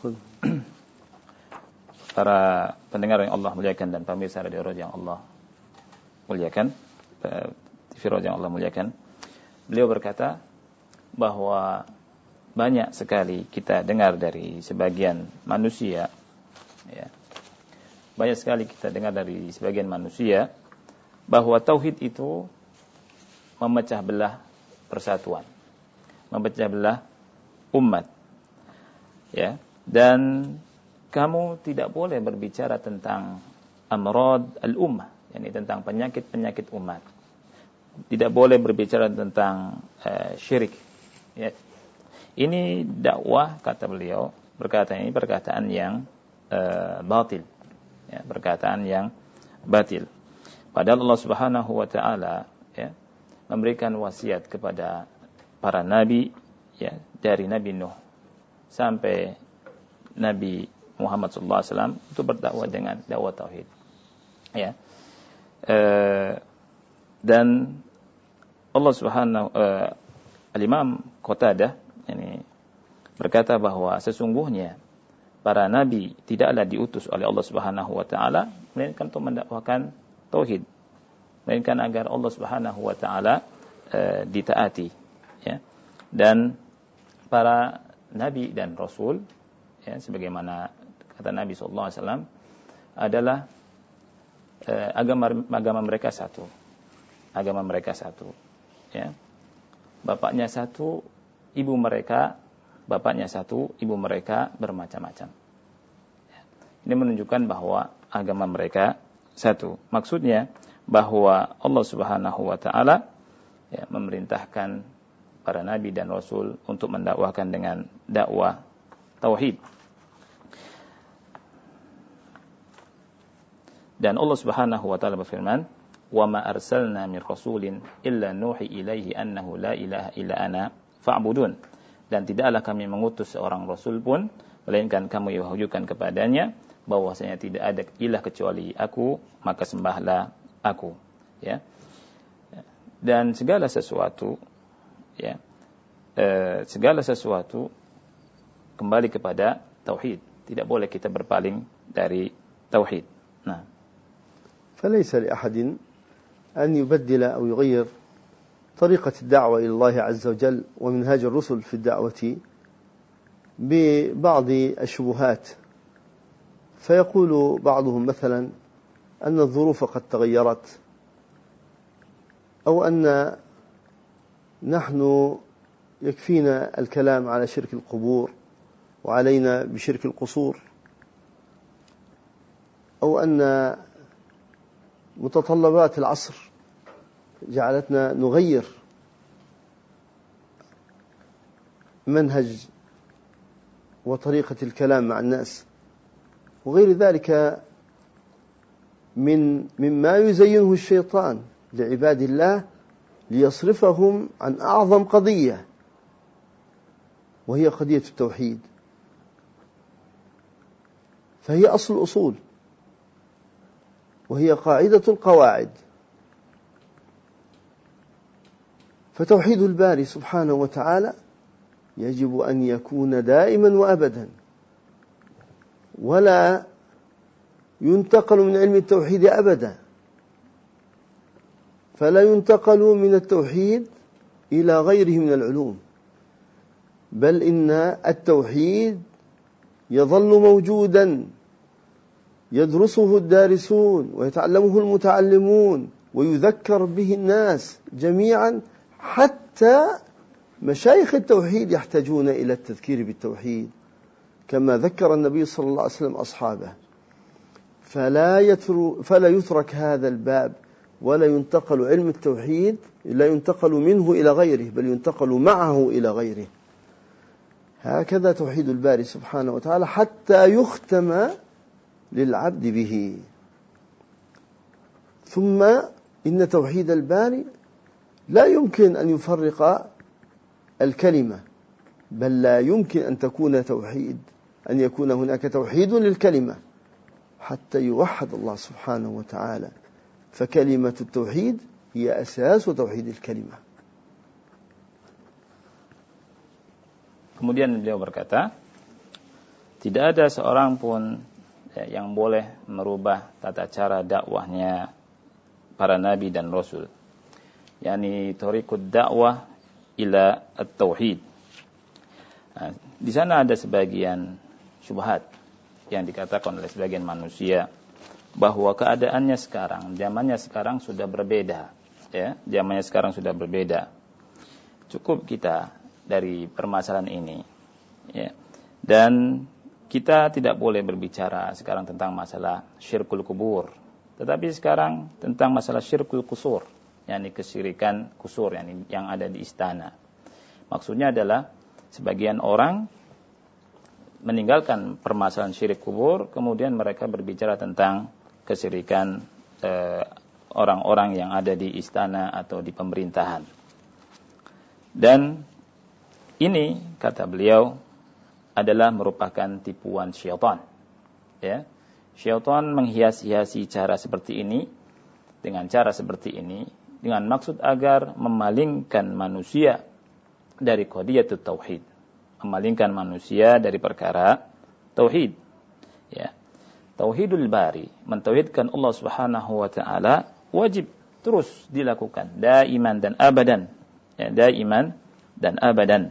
S2: Para pendengar yang Allah muliakan dan pemirsa radio Roja yang Allah muliakan, T V Roja yang Allah muliakan, beliau berkata bahwa banyak sekali kita dengar dari sebagian manusia, ya, banyak sekali kita dengar dari sebagian manusia bahwa tauhid itu memecah belah persatuan, memecah belah umat, ya, dan kamu tidak boleh berbicara tentang amrad al-ummah, yakni tentang penyakit-penyakit umat. Tidak boleh berbicara tentang uh, syirik. Ya. Ini dakwah, kata beliau, berkata ini perkataan yang uh, batil, ya, perkataan yang batil. Padahal Allah Subhanahu wa taala, ya, memberikan wasiat kepada para nabi, ya, dari Nabi Nuh sampai Nabi Muhammad sallallahu alaihi wasallam untuk berdakwah dengan dakwah tauhid. Ya. E, dan Allah Subhanahu e, Al-Imam Qatadah ini berkata bahwa sesungguhnya para nabi tidaklah diutus oleh Allah Subhanahu wa taala melainkan untuk mendakwakan tauhid, melainkan agar Allah Subhanahu wa taala e, ditaati, ya. Dan para nabi dan rasul, ya, sebagaimana kata Nabi sallallahu alaihi wasallam, adalah eh, agama agama mereka satu. Agama mereka satu, ya. Bapaknya satu, ibu mereka, bapaknya satu, ibu mereka bermacam-macam. Ya. Ini menunjukkan bahwa agama mereka satu. Maksudnya bahwa Allah Subhanahu wa taala, ya, memerintahkan para nabi dan rasul untuk mendakwahkan dengan dakwah tauhid. Dan Allah Subhanahu wa taala berfirman, "Wa ma arsalna min rasulin illa nuhi ilaihi annahu la ilaha illa ana fa'budun." Dan tidaklah kami mengutus seorang rasul pun melainkan kami wahyukan kepadanya bahwasanya tidak ada ilah kecuali aku, maka sembahlah aku, ya. Dan segala sesuatu, ya, eh, segala sesuatu kembali kepada tauhid. Tidak boleh kita berpaling dari tauhid. Nah,
S1: فليس لأحد أن يبدل أو يغير طريقة الدعوة إلى الله عز وجل ومنهاج الرسل في الدعوة ببعض الشبهات، فيقول بعضهم مثلا أن الظروف قد تغيرت، أو أن نحن يكفينا الكلام على شرك القبور وعلينا بشرك القصور، أو أن متطلبات العصر جعلتنا نغير منهج وطريقة الكلام مع الناس، وغير ذلك من مما يزينه الشيطان لعباد الله ليصرفهم عن أعظم قضية، وهي قضية التوحيد، فهي أصل الأصول، وهي قاعدة القواعد. فتوحيد الباري سبحانه وتعالى يجب أن يكون دائما وأبدا، ولا ينتقل من علم التوحيد أبدا، فلا ينتقل من التوحيد إلى غيره من العلوم، بل إن التوحيد يظل موجودا يدرسه الدارسون ويتعلمه المتعلمون ويذكر به الناس جميعا، حتى مشايخ التوحيد يحتاجون إلى التذكير بالتوحيد كما ذكر النبي صلى الله عليه وسلم أصحابه. فلا يترك, فلا يترك هذا الباب ولا ينتقل علم التوحيد، لا ينتقل منه إلى غيره، بل ينتقل معه إلى غيره. هكذا توحيد الباري سبحانه وتعالى حتى يختم للعبد به. ثم إن توحيد الباري لا يمكن أن يفرق الكلمة، بل لا يمكن أن تكون توحيد أن يكون هناك توحيد للكلمة حتى يوحد الله سبحانه وتعالى، فكلمة التوحيد هي أساس توحيد الكلمة.
S2: Kemudian beliau berkata, tidak ada seorang pun yang boleh merubah tata cara dakwahnya para nabi dan rasul, yakni thariqud dakwah ila at-tauhid. Nah, di sana ada sebagian syubhat yang dikatakan oleh sebagian manusia bahwa keadaannya sekarang, zamannya sekarang sudah berbeda, ya, zamannya sekarang sudah berbeda. Cukup kita dari permasalahan ini, ya. Dan kita tidak boleh berbicara sekarang tentang masalah syirkul kubur, tetapi sekarang tentang masalah syirkul kusur, yakni kesyirikan kusur yang yang ada di istana. Maksudnya adalah sebagian orang meninggalkan permasalahan syirik kubur, kemudian mereka berbicara tentang kesyirikan eh, orang-orang yang ada di istana atau di pemerintahan. Dan ini, kata beliau, adalah merupakan tipuan syaitan. Ya. Syaitan menghias-hiasi cara seperti ini, dengan cara seperti ini, dengan maksud agar memalingkan manusia dari qadiyatut tauhid, memalingkan manusia dari perkara tauhid. Ya. Tauhidul bari, mentauhidkan Allah Subhanahu wa taala, wajib terus dilakukan daiman dan abadan. Ya, daiman dan abadan.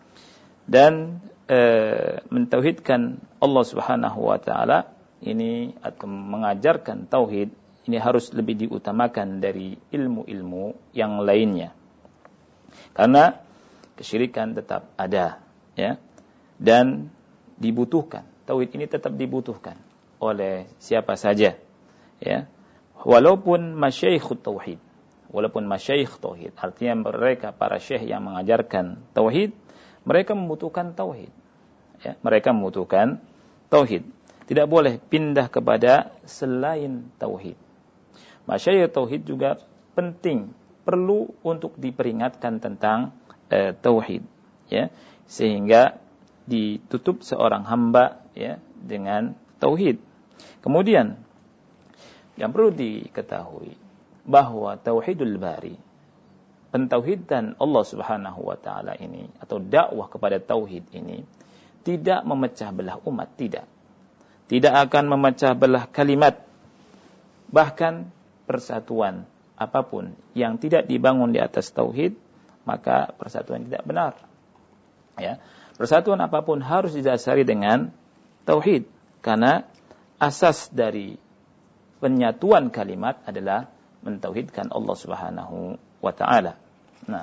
S2: Dan e, mentauhidkan Allah Subhanahu wa taala ini atau mengajarkan tauhid ini harus lebih diutamakan dari ilmu-ilmu yang lainnya. Karena kesyirikan tetap ada, ya. Dan dibutuhkan. Tauhid ini tetap dibutuhkan oleh siapa saja, ya. Walaupun masyaikhut tauhid, walaupun masyaikh tauhid, artinya mereka para syekh yang mengajarkan tauhid, mereka membutuhkan tauhid. Ya, mereka membutuhkan tauhid. Tidak boleh pindah kepada selain tauhid. Masyayikh tauhid juga penting, perlu untuk diperingatkan tentang eh, tauhid, ya, sehingga ditutup seorang hamba, ya, dengan tauhid. Kemudian yang perlu diketahui bahwa tauhidul bari, pentauhidan Allah Subhanahu wa taala ini atau dakwah kepada tauhid ini tidak memecah belah umat, tidak. Tidak akan memecah belah kalimat. Bahkan persatuan apapun yang tidak dibangun di atas tauhid, maka persatuan tidak benar. Ya. Persatuan apapun harus didasari dengan tauhid, karena asas dari penyatuan kalimat adalah mentauhidkan Allah Subhanahu wa ta'ala. Nah,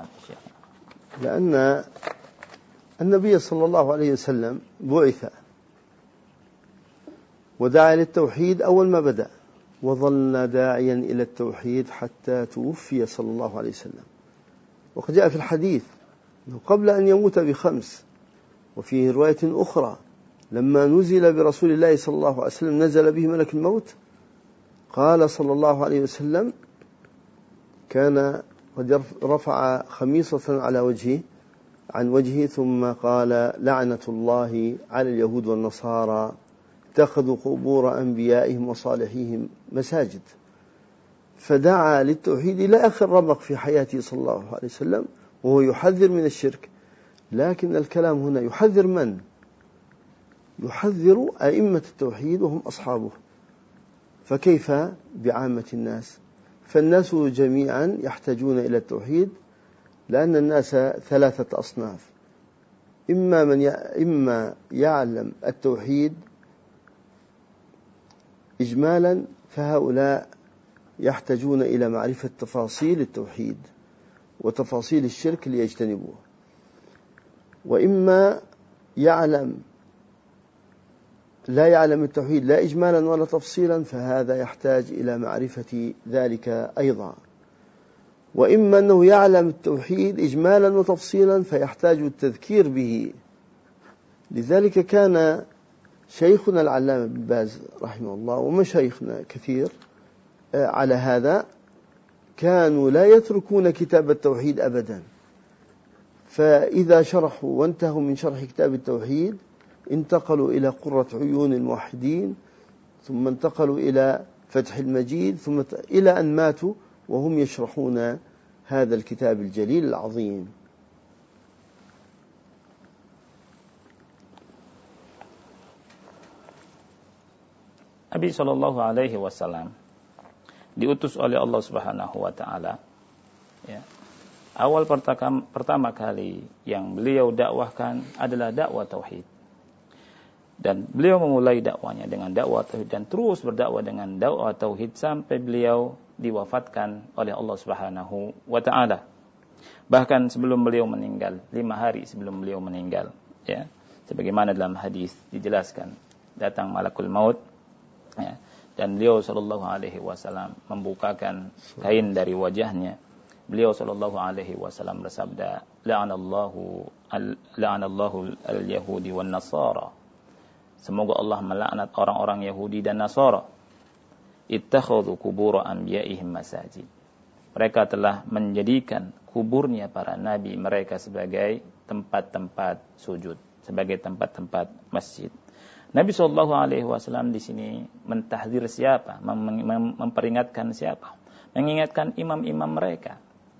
S1: لأن النبي صلى الله عليه وسلم بعث ودعا للتوحيد أول ما بدأ، وظل داعيا إلى التوحيد حتى توفي صلى الله عليه وسلم. وقد جاء في الحديث أنه قبل أن يموت بخمس، وفي رواية أخرى لما نزل برسول الله صلى الله عليه وسلم نزل به ملك الموت، قال صلى الله عليه وسلم كان قد رفع خميصة على وجهه عن وجهه ثم قال لعنة الله على اليهود والنصارى اتخذوا قبور أنبيائهم وصالحيهم مساجد. فدعا للتوحيد إلى آخر رمق في حياته صلى الله عليه وسلم، وهو يحذر من الشرك. لكن الكلام هنا يحذر من؟ يحذر أئمة التوحيد وهم أصحابه، فكيف بعامة الناس؟ فالناس جميعا يحتاجون إلى التوحيد، لأن الناس ثلاثة أصناف: إما من إما يعلم التوحيد إجمالا، فهؤلاء يحتاجون إلى معرفة تفاصيل التوحيد وتفاصيل الشرك ليجتنبوه، وإما يعلم لا يعلم التوحيد لا إجمالا ولا تفصيلا، فهذا يحتاج إلى معرفة ذلك أيضا، وإما أنه يعلم التوحيد إجمالا وتفصيلا فيحتاج التذكير به لذلك كان شيخنا العلامة بن باز رحمه الله ومشايخنا كثير على هذا، كانوا لا يتركون كتاب التوحيد أبدا، فإذا شرحوا وانتهوا من شرح كتاب التوحيد انتقلوا إلى قرة عيون الموحدين، ثم انتقلوا إلى فتح المجيد، ثم إلى أن ماتوا وهم يشرحون هذا الكتاب الجليل العظيم.
S2: Nabi Shallallahu Alaihi Wasallam diutus oleh Allah Subhanahu Wa Taala. Ya. Awal pertama, pertama kali yang beliau dakwahkan adalah dakwah tauhid, dan beliau memulai dakwanya dengan dakwah tauhid dan terus berdakwah dengan dakwah tauhid sampai beliau diwafatkan oleh Allah Subhanahu Wa Taala. Bahkan sebelum beliau meninggal, lima hari sebelum beliau meninggal, ya, sebagaimana dalam hadis dijelaskan, datang malakul maut. Ya, dan beliau sallallahu alaihi wasallam membukakan kain dari wajahnya. Beliau sallallahu alaihi wasallam bersabda, la'anallahu la'anallahu al-yahudi wan nasara. Semoga Allah melaknat orang-orang Yahudi dan Nasara. Ittakhadhu qubur anbiya'ihim masajid. Mereka telah menjadikan kuburnya para nabi mereka sebagai tempat-tempat sujud, sebagai tempat-tempat masjid. Nabi shallallahu alaihi wasallam di sini mentahdzir siapa? Mem- mem- memperingatkan siapa? Mengingatkan imam-imam mereka.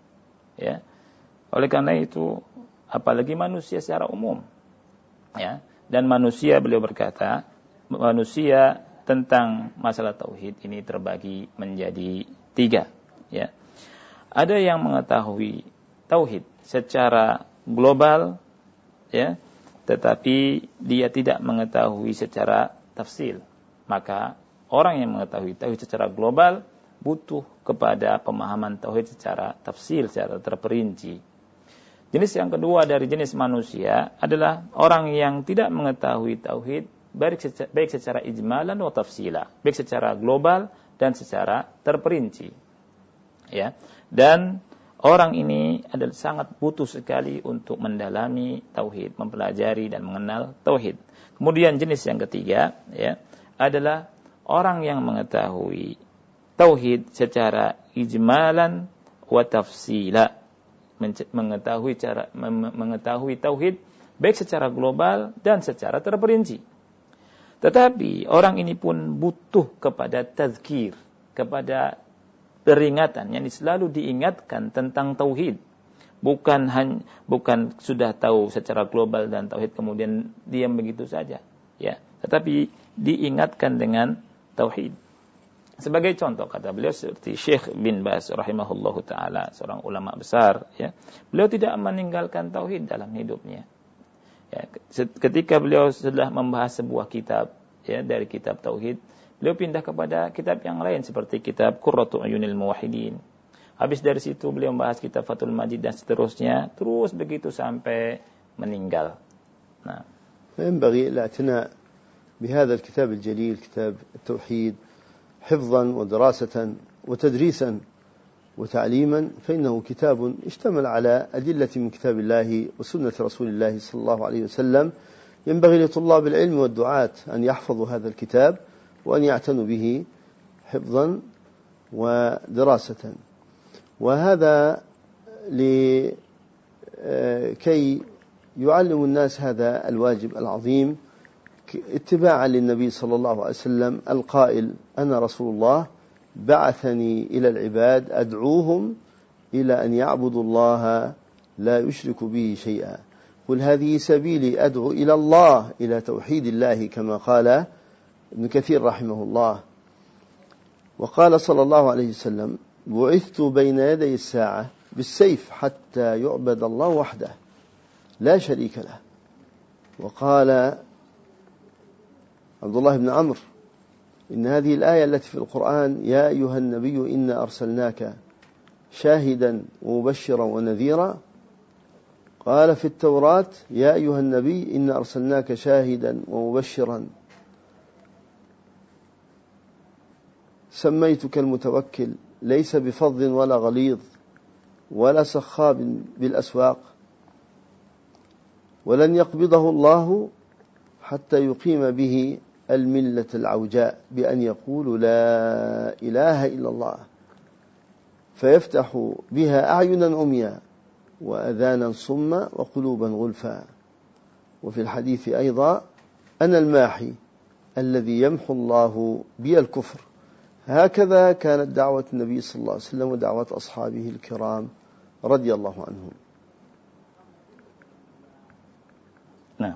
S2: Ya. Oleh karena itu, apalagi manusia secara umum. Ya. Dan manusia, beliau berkata, manusia tentang masalah tauhid ini terbagi menjadi tiga. Ya. Ada yang mengetahui tauhid secara global, ya, tetapi dia tidak mengetahui secara tafsil. Maka orang yang mengetahui tauhid secara global butuh kepada pemahaman tauhid secara tafsil, secara terperinci. Jenis yang kedua dari jenis manusia adalah orang yang tidak mengetahui tauhid baik secara, baik secara ijmalan wa tafsila, baik secara global dan secara terperinci. Ya. Dan orang ini adalah sangat butuh sekali untuk mendalami tauhid, mempelajari dan mengenal tauhid. Kemudian jenis yang ketiga, ya, adalah orang yang mengetahui tauhid secara ijmalan wa tafsila, mengetahui cara mengetahui tauhid baik secara global dan secara terperinci. Tetapi orang ini pun butuh kepada tazkir, kepada peringatan, yang selalu diingatkan tentang tauhid. Bukan hanya bukan sudah tahu secara global dan tauhid kemudian diam begitu saja, ya. Tetapi diingatkan dengan tauhid. Sebagai contoh kata beliau seperti Syekh bin Baz rahimahullahu taala, seorang ulama besar, ya. Beliau tidak meninggalkan tauhid dalam hidupnya. Ya, ketika beliau sudah membahas sebuah kitab, ya, dari kitab tauhid, beliau pindah kepada kitab yang lain seperti kitab Qurratu Uyunil Muwahhidin. Habis dari situ beliau membahas kitab Fathul Majid dan seterusnya, terus begitu sampai meninggal. Nah,
S1: ينبغي الاعتناء بهذا الكتاب الجليل كتاب التوحيد حفظا ودراسة وتدريسا وتعليما، فإنه كتاب اشتمل على أدلة من كتاب الله وسنة رسول الله صلى الله عليه وسلم. ينبغي لطلاب العلم والدعاة أن يحفظوا هذا الكتاب وأن يعتنوا به حفظا ودراسة، وهذا لكي يعلم الناس هذا الواجب العظيم اتباعا للنبي صلى الله عليه وسلم القائل أنا رسول الله بعثني إلى العباد أدعوهم إلى أن يعبدوا الله لا يشركوا به شيئا، قل هذه سبيلي أدعو إلى الله إلى توحيد الله كما قال ابن كثير رحمه الله. وقال صلى الله عليه وسلم بعثت بين يدي الساعة بالسيف حتى يعبد الله وحده لا شريك له. وقال عبد الله بن عمرو إن هذه الآية التي في القرآن يا أيها النبي إنا أرسلناك شاهدا ومبشرا ونذيرا، قال في التوراة يا أيها النبي إنا أرسلناك شاهدا ومبشرا سميتك المتوكل ليس بفظ ولا غليظ ولا سخاب بالأسواق ولن يقبضه الله حتى يقيم به الملة العوجاء بأن يقول لا إله إلا الله، فيفتح بها أعينا عميا وأذانا صما وقلوبا غلفا. وفي الحديث أيضا: أنا الماحي الذي يمحو الله بي الكفر. هكذا كانت دعوة النبي صلى الله عليه وسلم ودعوة أصحابه الكرام رضي الله عنهم.
S2: Nah,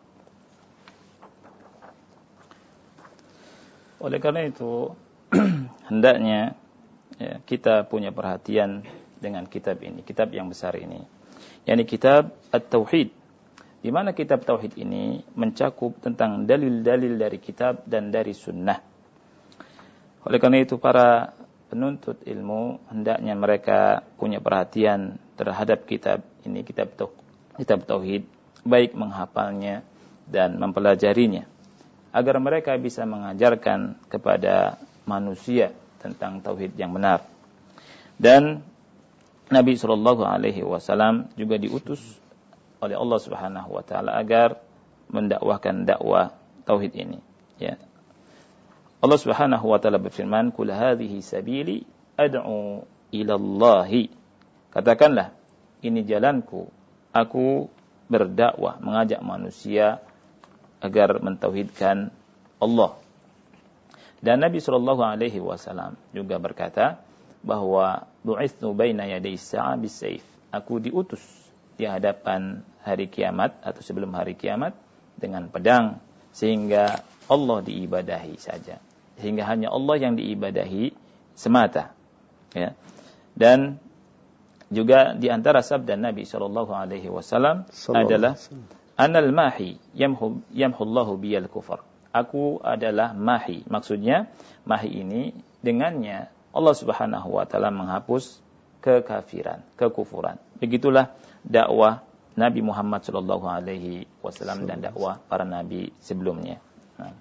S2: oleh karena itu hendaknya ya, kita punya perhatian dengan kitab ini, kitab yang besar ini, yakni kitab At-Tauhid, di mana kitab Tauhid ini mencakup tentang dalil-dalil dari kitab dan dari sunnah. Oleh karena itu para penuntut ilmu hendaknya mereka punya perhatian terhadap kitab ini, kitab kitab Tauhid, baik menghafalnya dan mempelajarinya, agar mereka bisa mengajarkan kepada manusia tentang tauhid yang benar. Dan Nabi shallallahu alaihi wasallam juga diutus oleh Allah Subhanahu wa taala agar mendakwahkan dakwah tauhid ini, ya. Allah Subhanahu wa taala berfirman, "Qul hadhihi sabili ad'u ila Allah." Katakanlah, ini jalanku, aku berdakwah, mengajak manusia agar mentauhidkan Allah. Dan Nabi sallallahu alaihi wasallam juga berkata bahwa bu'itsu baina yaday as-sa'a bis-sayf. Aku diutus di hadapan hari kiamat atau sebelum hari kiamat dengan pedang, sehingga Allah diibadahi saja. Sehingga hanya Allah yang diibadahi semata, ya. Dan juga di antara sabda Nabi sallallahu alaihi wasallam adalah anal mahi yamhu yamhullahu biyal kufar. Aku adalah mahi. Maksudnya mahi ini dengannya Allah Subhanahu wa taala menghapus kekafiran, kekufuran. Begitulah dakwah Nabi Muhammad sallallahu alaihi wasallam dan dakwah para nabi sebelumnya. Nah.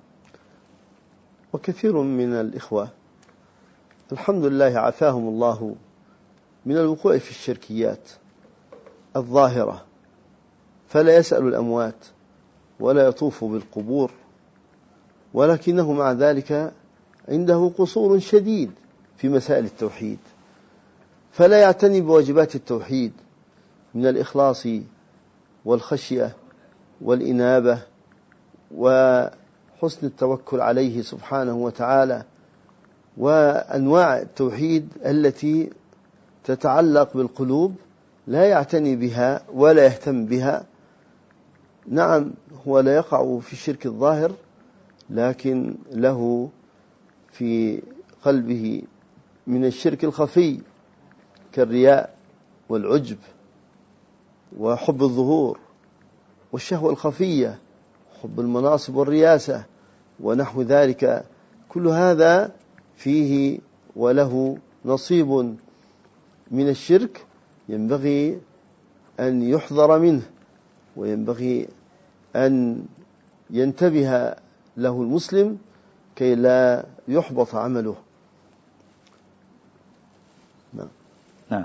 S1: وكثير من الإخوة الحمد لله عافاهم الله من الوقوع في الشركيات الظاهرة، فلا يسأل الأموات ولا يطوف بالقبور، ولكنه مع ذلك عنده قصور شديد في مسائل التوحيد، فلا يعتني بواجبات التوحيد من الإخلاص والخشية والإنابة وحسن التوكل عليه سبحانه وتعالى، وأنواع التوحيد التي تتعلق بالقلوب لا يعتني بها ولا يهتم بها. نعم، هو لا يقع في الشرك الظاهر، لكن له في قلبه من الشرك الخفي كالرياء والعجب وحب الظهور والشهوة الخفية، حب المناصب والرياسة ونحو ذلك. كل هذا فيه وله نصيب من الشرك ينبغي أن يحذر منه، وينبغي أن ينتبه له المسلم كي لا يحبط عمله.
S2: Nah,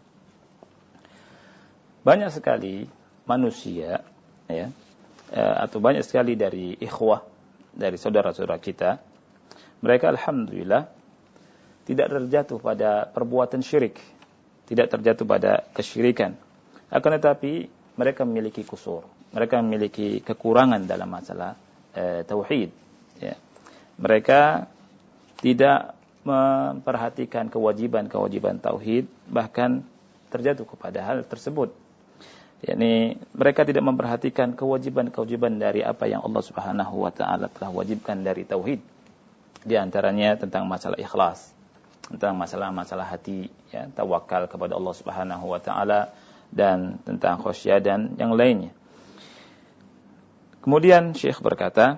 S2: banyak sekali manusia, ya, atau banyak sekali dari ikhwah, dari saudara-saudara kita, mereka alhamdulillah tidak terjatuh pada perbuatan syirik, tidak terjatuh pada kesyirikan. Akan tetapi mereka memiliki kusur, mereka memiliki kekurangan dalam masalah e, tauhid, ya. Mereka tidak memperhatikan kewajiban-kewajiban tauhid, bahkan terjatuh kepada hal tersebut. yakni mereka tidak memperhatikan kewajiban-kewajiban dari apa yang Allah Subhanahu wa taala telah wajibkan dari tauhid. Di antaranya tentang masalah ikhlas, tentang masalah-masalah hati, ya, tawakal kepada Allah Subhanahu wa taala, dan tentang khasyah dan yang lainnya. Kemudian Syekh berkata,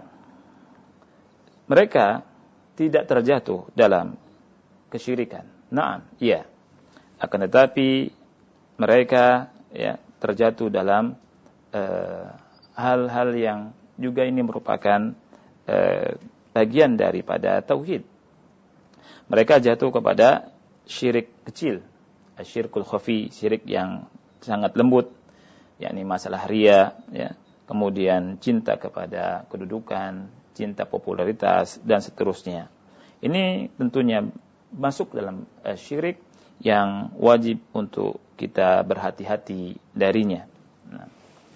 S2: mereka tidak terjatuh dalam kesyirikan. Naam, iya. Akan tetapi mereka, ya, terjatuh dalam uh, hal-hal yang juga ini merupakan uh, bagian daripada tauhid. Mereka jatuh kepada syirik kecil, asyirkul khafi, syirik yang sangat lembut, yakni masalah riya, ya, kemudian cinta kepada kedudukan, cinta popularitas, dan seterusnya. Ini tentunya masuk dalam uh, syirik yang wajib untuk kita berhati-hati darinya. Nah.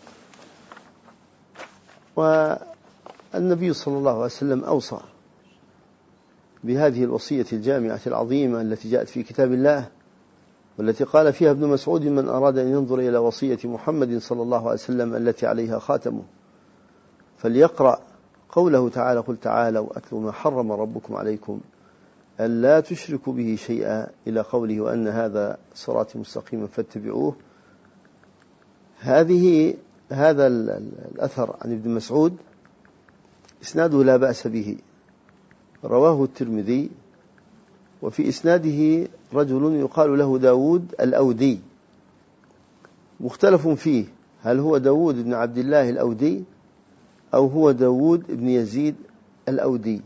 S1: والنبي صلى الله عليه وسلم أوصى بهذه الوصية الجامعة العظيمة التي جاءت في كتاب الله، والتي قال فيها ابن مسعود: من أراد أن ينظر إلى وصية محمد صلى الله عليه وسلم التي عليها خاتمه فليقرأ قوله تعالى: قل تعالوا أتلوا ما حرم ربكم عليكم ألا تشركوا به شيئا إلى قوله: وأن هذا صراطي مستقيما فاتبعوه. هذه هذا الأثر عن ابن مسعود إسناده لا بأس به، رواه الترمذي، وفي إسناده رجل يقال له داود الأودي، مختلف فيه هل هو داود بن عبد الله الأودي أو هو داود بن يزيد الأودي.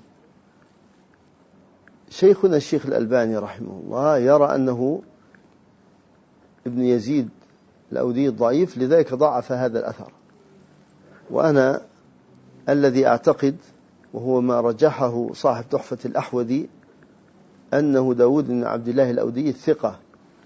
S1: شيخنا الشيخ الألباني رحمه الله يرى أنه ابن يزيد الأودي الضعيف، لذلك ضعف هذا الأثر. وأنا الذي أعتقد، وهو ما رجحه صاحب تحفة الأحوذي، أنه داود بن عبد الله الأودي الثقة،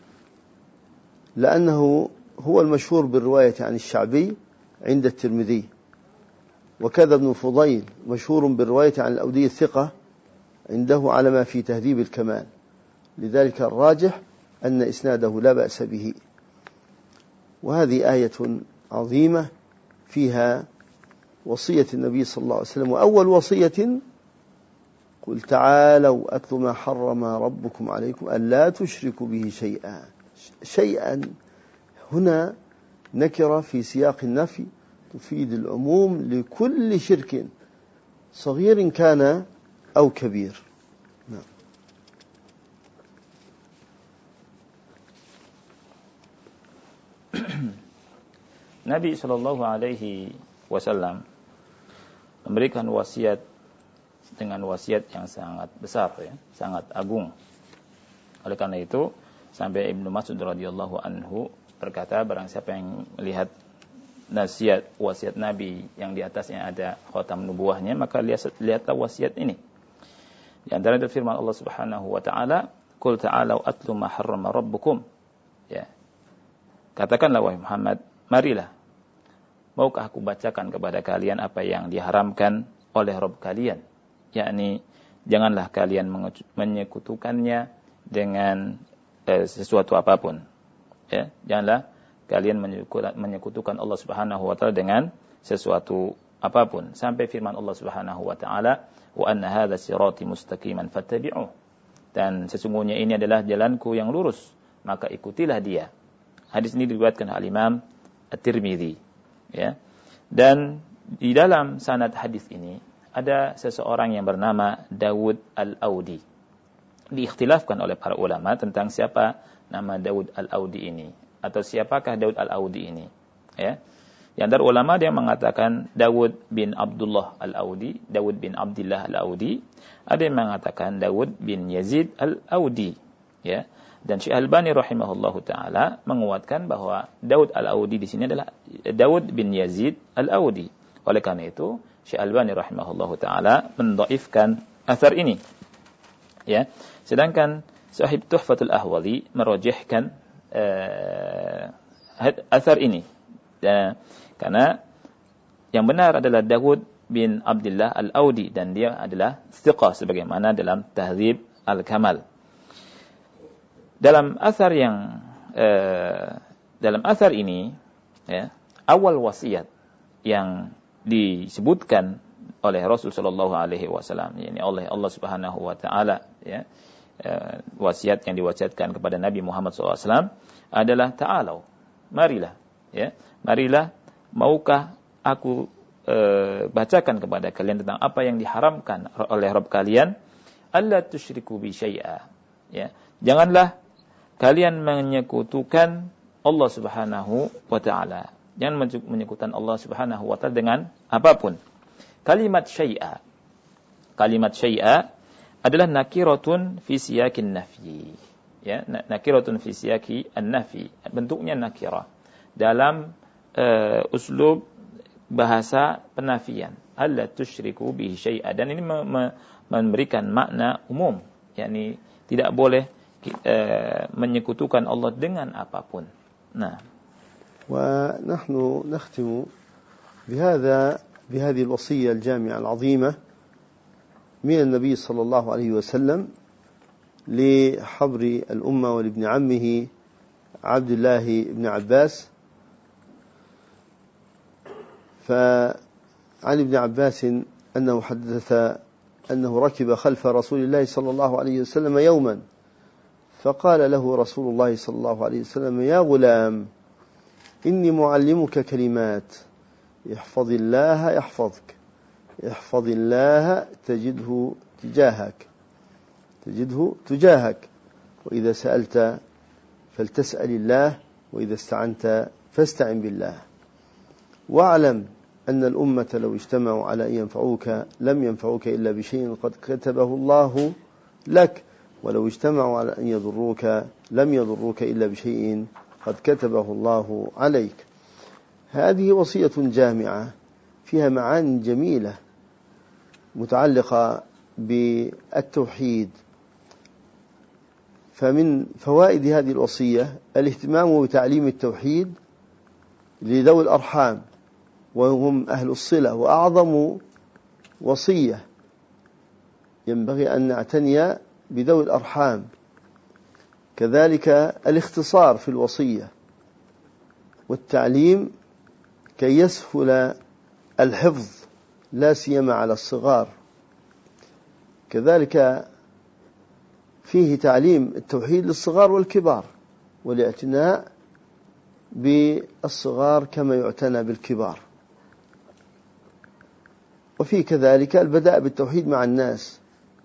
S1: لأنه هو المشهور بالرواية عن الشعبي عند الترمذي، وكذا ابن فضيل مشهور بالرواية عن الأودي الثقة عنده على ما في تهذيب الكمال. لذلك الراجح أن إسناده لا بأس به. وهذه آية عظيمة فيها وصية النبي صلى الله عليه وسلم، وأول وصية: قل تعالوا أتلوا ما حرم ربكم عليكم ألا تشركوا به شيئا. شيئا هنا نكرة في سياق النفي تفيد العموم لكل شرك صغير كان أو كبير. نعم.
S2: Nabi Shallallahu Alaihi Wasallam memberikan wasiat dengan wasiat yang sangat besar, ya, sangat agung. Oleh karena itu, sampai Ibnu Mas'ud radhiyallahu anhu berkata, barang siapa yang melihat nasihat wasiat Nabi yang di atasnya ada khatam nubuahnya, maka lihat, lihatlah wasiat ini. Di antara itu firman Allah Subhanahu wa taala, "Qul ta'alau atlu ma harrama rabbukum." Ya. Katakanlah wahai Muhammad, marilah, maukah aku bacakan kepada kalian apa yang diharamkan oleh Rabb kalian? Yakni, janganlah kalian menyekutukannya dengan eh, sesuatu apapun. Ya, janganlah kalian menyekutukan Allah Subhanahu wa taala dengan sesuatu apapun. Sampai firman Allah Subhanahu wa taala, "Wa anna hadza sirati mustaqiman fattabi'uh." Dan sesungguhnya ini adalah jalanku yang lurus, maka ikutilah dia. Hadis ini diriwayatkan oleh Imam At-Tirmidzi, ya. Dan di dalam sanad hadis ini ada seseorang yang bernama Daud Al-Audi. Diikhtilafkan oleh para ulama tentang siapa nama Daud Al-Audi ini, atau siapakah Daud Al-Audi ini, ya. Di antara ulama dia mengatakan Daud bin Abdullah Al-Audi, Daud bin Abdullah Al-Audi. Ada yang mengatakan Daud bin Yazid Al-Audi, ya. Dan Syekh Albani rahimahullahu taala menguatkan bahwa Daud Al-Audi di sini adalah Daud bin Yazid Al-Audi. Oleh karena itu, Syekh Albani rahimahullahu taala mendhaifkan athar ini. Ya. Sedangkan sahib Tuhfatul Ahwazi merajihkan uh, athar ini. Dan karena yang benar adalah Daud bin Abdullah Al-Audi, dan dia adalah thiqah sebagaimana dalam Tahdzib Al-Kamal. Dalam asar yang eh, dalam asar ini, ya, awal wasiat yang disebutkan oleh Rasul sallallahu alaihi wasallam, yakni oleh Allah Subhanahu wa taala, ya, eh, wasiat yang diwasiatkan kepada Nabi Muhammad sallallahu alaihi wasallam adalah ta'alau, marilah, ya, marilah, maukah aku eh, bacakan kepada kalian tentang apa yang diharamkan oleh Rabb kalian, alla tusyriku bi syai'a, ya, janganlah kalian menyekutukan Allah Subhanahu wa taala. Jangan menyekutukan Allah Subhanahu wa taala dengan apapun. Kalimat syai'a. Kalimat syai'a adalah nakiratun fi siyaqin nafyi. Ya, nakiratun fi siyaqi an-nafyi. Bentuknya nakirah. Dalam uh, uslub bahasa penafian, alla tusyriku bihi syai'a, dan ini me- me- memberikan makna umum, yakni tidak boleh uh, menyekutukan Allah dengan apapun. Nah,
S1: ونحن نختم بهذا بهذه الوصية الجامعة العظيمة من النبي صلى الله عليه وسلم لحبر الأمة ولابن عمه عبد الله بن عباس. فعن ابن عباس أنه حدث أنه ركب خلف رسول الله صلى الله عليه وسلم يوما، فقال له رسول الله صلى الله عليه وسلم: يا غلام، إني معلمك كلمات، احفظ الله يحفظك، احفظ الله تجده تجاهك تجده تجاهك، وإذا سألت فلتسأل الله، وإذا استعنت فاستعن بالله، واعلم أن الأمة لو اجتمعوا على أن ينفعوك لم ينفعوك إلا بشيء قد كتبه الله لك، ولو اجتمعوا على أن يضروك لم يضروك إلا بشيء قد كتبه الله عليك. هذه وصية جامعة فيها معاني جميلة متعلقة بالتوحيد. فمن فوائد هذه الوصية الاهتمام بتعليم التوحيد لذوي الأرحام وهم أهل الصلة، وأعظم وصية ينبغي أن نعتني بذوي الأرحام. كذلك الاختصار في الوصية والتعليم كي يسهل الحفظ لا سيما على الصغار. كذلك فيه تعليم التوحيد للصغار والكبار، والاعتناء بالصغار كما يعتنى بالكبار. وفيه كذلك البدء بالتوحيد مع الناس،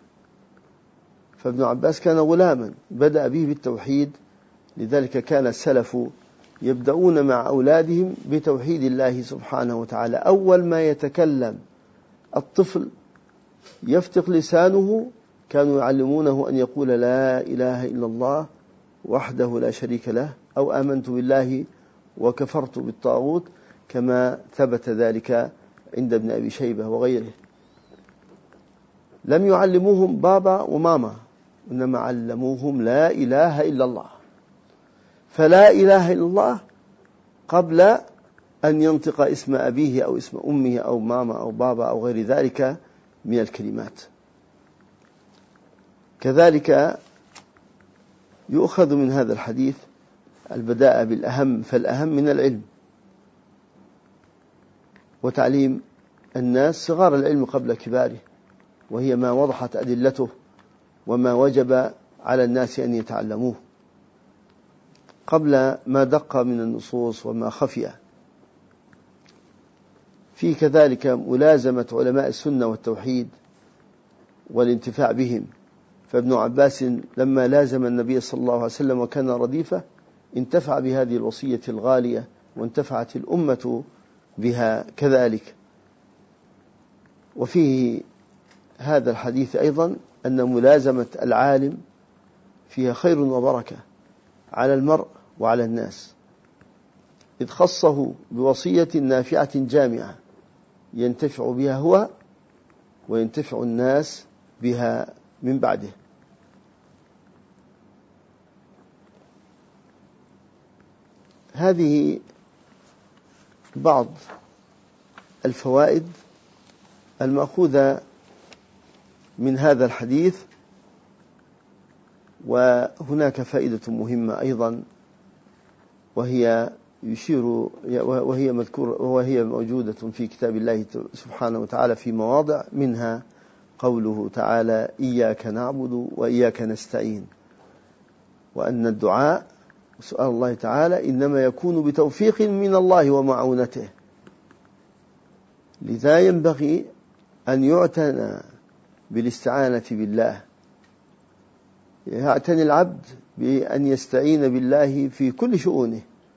S1: فابن عباس كان غلاما بدأ به بالتوحيد، لذلك كان السلف يبدأون مع أولادهم بتوحيد الله سبحانه وتعالى. أول ما يتكلم الطفل يفتق لسانه كانوا يعلمونه أن يقول لا إله إلا الله وحده لا شريك له، أو آمنت بالله وكفرت بالطاغوت، كما ثبت ذلك عند ابن أبي شيبة وغيره. لم يعلموهم بابا وماما، إنما علموهم لا إله إلا الله، فلا إله إلا الله قبل أن ينطق اسم أبيه أو اسم أمه أو ماما أو بابا أو غير ذلك من الكلمات. كذلك يؤخذ من هذا الحديث البداء بالأهم، فالأهم من العلم، وتعليم الناس صغار العلم قبل كباره، وهي ما وضحت أدلته وما وجب على الناس أن يتعلموه قبل ما دق من النصوص وما خفي. في كذلك ملازمة علماء السنة والتوحيد والانتفاع بهم، فابن عباس لما لازم النبي صلى الله عليه وسلم وكان رديفه انتفع بهذه الوصية الغالية، وانتفعت الأمة بها كذلك. وفيه هذا الحديث أيضا أن ملازمة العالم فيها خير وبركة على المرء وعلى الناس، إذ خصه بوصية نافعة جامعة ينتفع بها هو وينتفع الناس بها من بعده. هذه بعض الفوائد المأخوذة من هذا الحديث. وهناك فائدة مهمة أيضا، وهي يشير وهي مذكورة وهي موجودة في كتاب الله سبحانه وتعالى في مواضع، منها قوله تعالى: إياك نعبد وإياك نستعين، وأن الدعاء سؤال الله تعالى إنما يكون بتوفيق من الله ومعونته، لذا ينبغي أن يعتنى بالاستعانة بالله، يعتني العبد بأن يستعين بالله في كل شؤونه.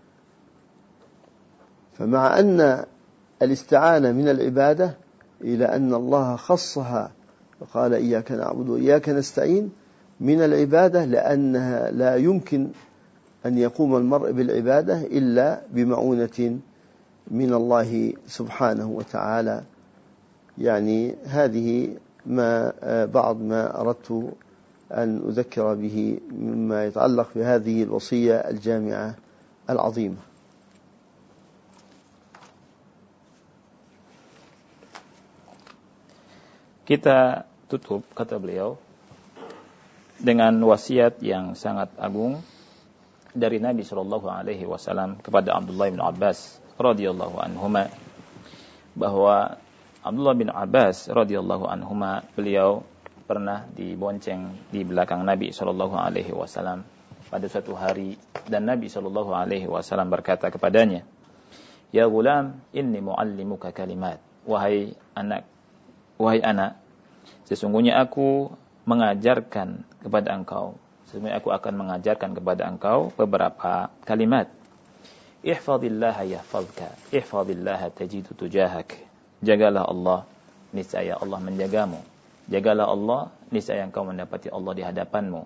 S1: فمع أن الاستعانة من العبادة، إلى أن الله خصها وقال إياك نعبد وإياك نستعين من العبادة، لأنها لا يمكن أن يقوم المرء بالعبادة إلا بمعونة من الله سبحانه وتعالى. يعني هذه ما بعض ما أردت أن أذكر به مما يتعلق بهذه الوصية الجامعة العظيمة.
S2: Kita tutup, kata beliau, dengan wasiat yang sangat agung dari Nabi Shallallahu Alaihi Wasallam kepada Abdullah bin Abbas radhiyallahu anhuma, bahwa Abdullah bin Abbas radhiyallahu anhuma, beliau pernah dibonceng di belakang Nabi Shallallahu Alaihi Wasallam pada suatu hari, dan Nabi Shallallahu Alaihi Wasallam berkata kepadanya, "Ya gulam, inni muallimuka kalimat." Wahai anak, wahai anak, sesungguhnya aku mengajarkan kepada engkau, sesungguhnya aku akan mengajarkan kepada engkau beberapa kalimat. Ihfazillaha yahfazka, ihfazillaha tajidu tujahak. Jagalah Allah, niscaya Allah menjagamu. Jagalah Allah, niscaya engkau mendapati Allah di hadapanmu.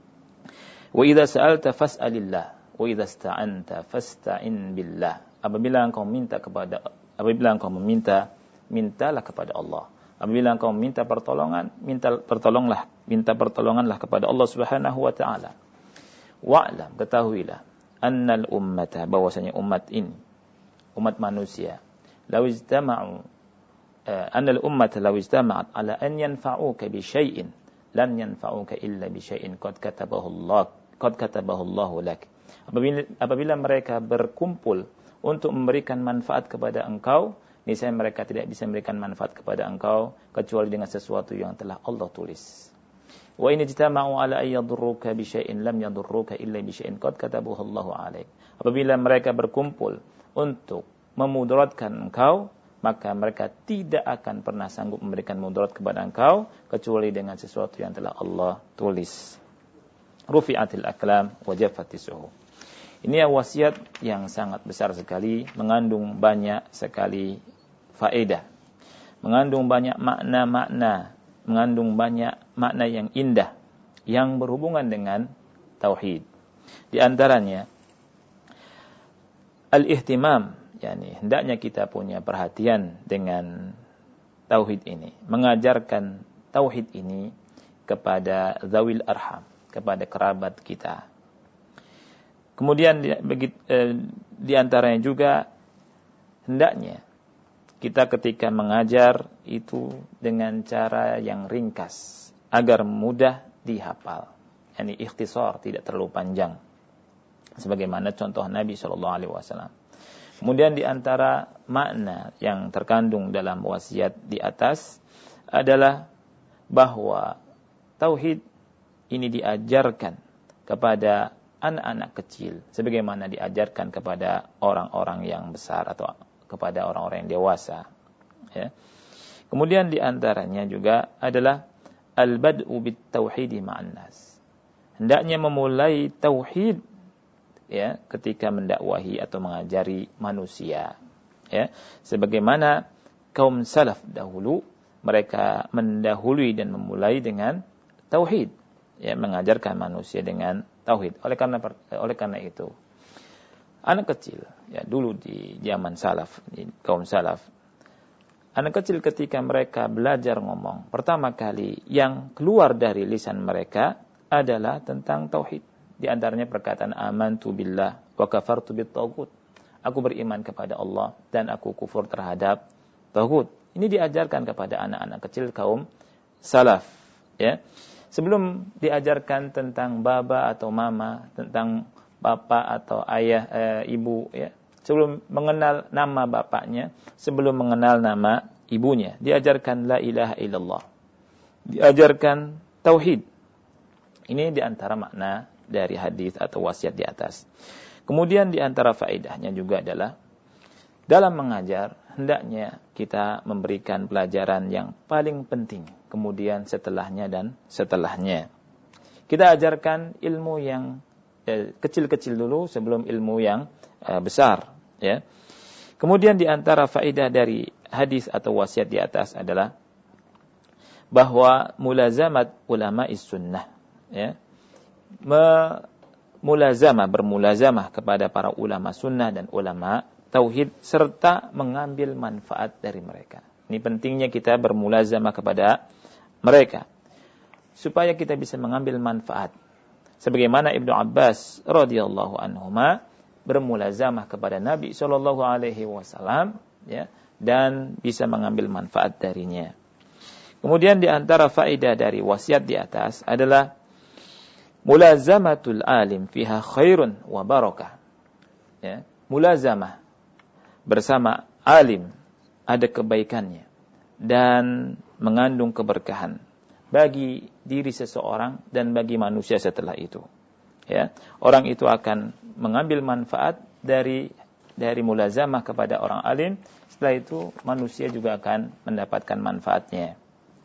S2: Wa idza sa'alta fas'alillah, wa idza ista'anta fasta'in billah. Apabila engkau minta kepada apabila engkau meminta, mintalah kepada Allah. Apabila engkau minta pertolongan, minta pertolonglah, minta pertolonganlah kepada Allah Subhanahu wa taala. Wa'lam, ketahuilah, annal ummata, bahwasanya umat ini, umat manusia, law ijtama'u annal ummata law ijtama'at ala an yanfa'uka bi syai'in lan yanfa'uka illa bi syai'in qad katabahu Allah, qad katabahu Allah lak. Apabila apabila mereka berkumpul untuk memberikan manfaat kepada engkau, niscaya mereka tidak bisa memberikan manfaat kepada engkau kecuali dengan sesuatu yang telah Allah tulis. Wa in ijtama'u ala ay yadurruka bi syai'in lam yadurruka illa bi syai'in qad katabahu Allahu 'alaik. Apabila mereka berkumpul untuk memudaratkan engkau, maka mereka tidak akan pernah sanggup memberikan mudarat kepada engkau kecuali dengan sesuatu yang telah Allah tulis. Rufi'atil aqlam wa jaffatis suhuf. Ini wasiat yang sangat besar sekali, mengandung banyak sekali faedah, mengandung banyak makna-makna, mengandung banyak makna yang indah yang berhubungan dengan tauhid. Di antaranya al-ihtimam, yakni hendaknya kita punya perhatian dengan tauhid ini, mengajarkan tauhid ini kepada zawil arham, kepada kerabat kita. Kemudian di, eh, di antaranya juga hendaknya kita ketika mengajar itu dengan cara yang ringkas agar mudah dihafal. Yani ikhtisar, tidak terlalu panjang. Sebagaimana contoh Nabi shallallahu alaihi wasallam. Kemudian di antara makna yang terkandung dalam wasiat di atas adalah bahwa tauhid ini diajarkan kepada anak-anak kecil sebagaimana diajarkan kepada orang-orang yang besar atau kepada orang-orang yang dewasa. Ya. Kemudian di antaranya juga adalah al-bad'u bit-tauhidi ma'an nas. Hendaknya memulai tauhid ya ketika mendakwahi atau mengajari manusia. Ya, sebagaimana kaum salaf dahulu mereka mendahului dan memulai dengan tauhid, ya, mengajarkan manusia dengan tauhid. Oleh karena oleh karena itu anak kecil, ya dulu di zaman salaf, di kaum salaf, anak kecil ketika mereka belajar ngomong, pertama kali yang keluar dari lisan mereka adalah tentang tauhid. Di antaranya perkataan amantu billah wa kafartu bit taghut. Aku beriman kepada Allah dan aku kufur terhadap taghut. Ini diajarkan kepada anak-anak kecil kaum salaf, ya. Sebelum diajarkan tentang baba atau mama, tentang bapak atau ayah, e, ibu, ya. Sebelum mengenal nama bapaknya, sebelum mengenal nama ibunya, diajarkan la ilaha illallah. Diajarkan tauhid. Ini di antara makna dari hadis atau wasiat di atas. Kemudian di antara faedahnya juga adalah dalam mengajar hendaknya kita memberikan pelajaran yang paling penting, kemudian setelahnya dan setelahnya. Kita ajarkan ilmu yang eh, kecil-kecil dulu sebelum ilmu yang eh, besar, ya. Kemudian di antara faedah dari hadis atau wasiat di atas adalah bahwa mulazamat ulama'is sunnah, ya. Mulazamah, bermulazamah kepada para ulama sunnah dan ulama tauhid serta mengambil manfaat dari mereka. Ini pentingnya kita bermulazamah kepada mereka supaya kita bisa mengambil manfaat. Sebagaimana Ibnu Abbas radhiyallahu anhuma bermulazamah kepada Nabi sallallahu alaihi wasallam, ya, dan bisa mengambil manfaat darinya. Kemudian di antara faedah dari wasiat di atas adalah mulazamatul alim fiha khairun wa barakah. Ya, mulazamah bersama alim ada kebaikannya dan mengandung keberkahan bagi diri seseorang dan bagi manusia setelah itu. Ya, orang itu akan mengambil manfaat dari dari mulazamah kepada orang alim. Setelah itu manusia juga akan mendapatkan manfaatnya.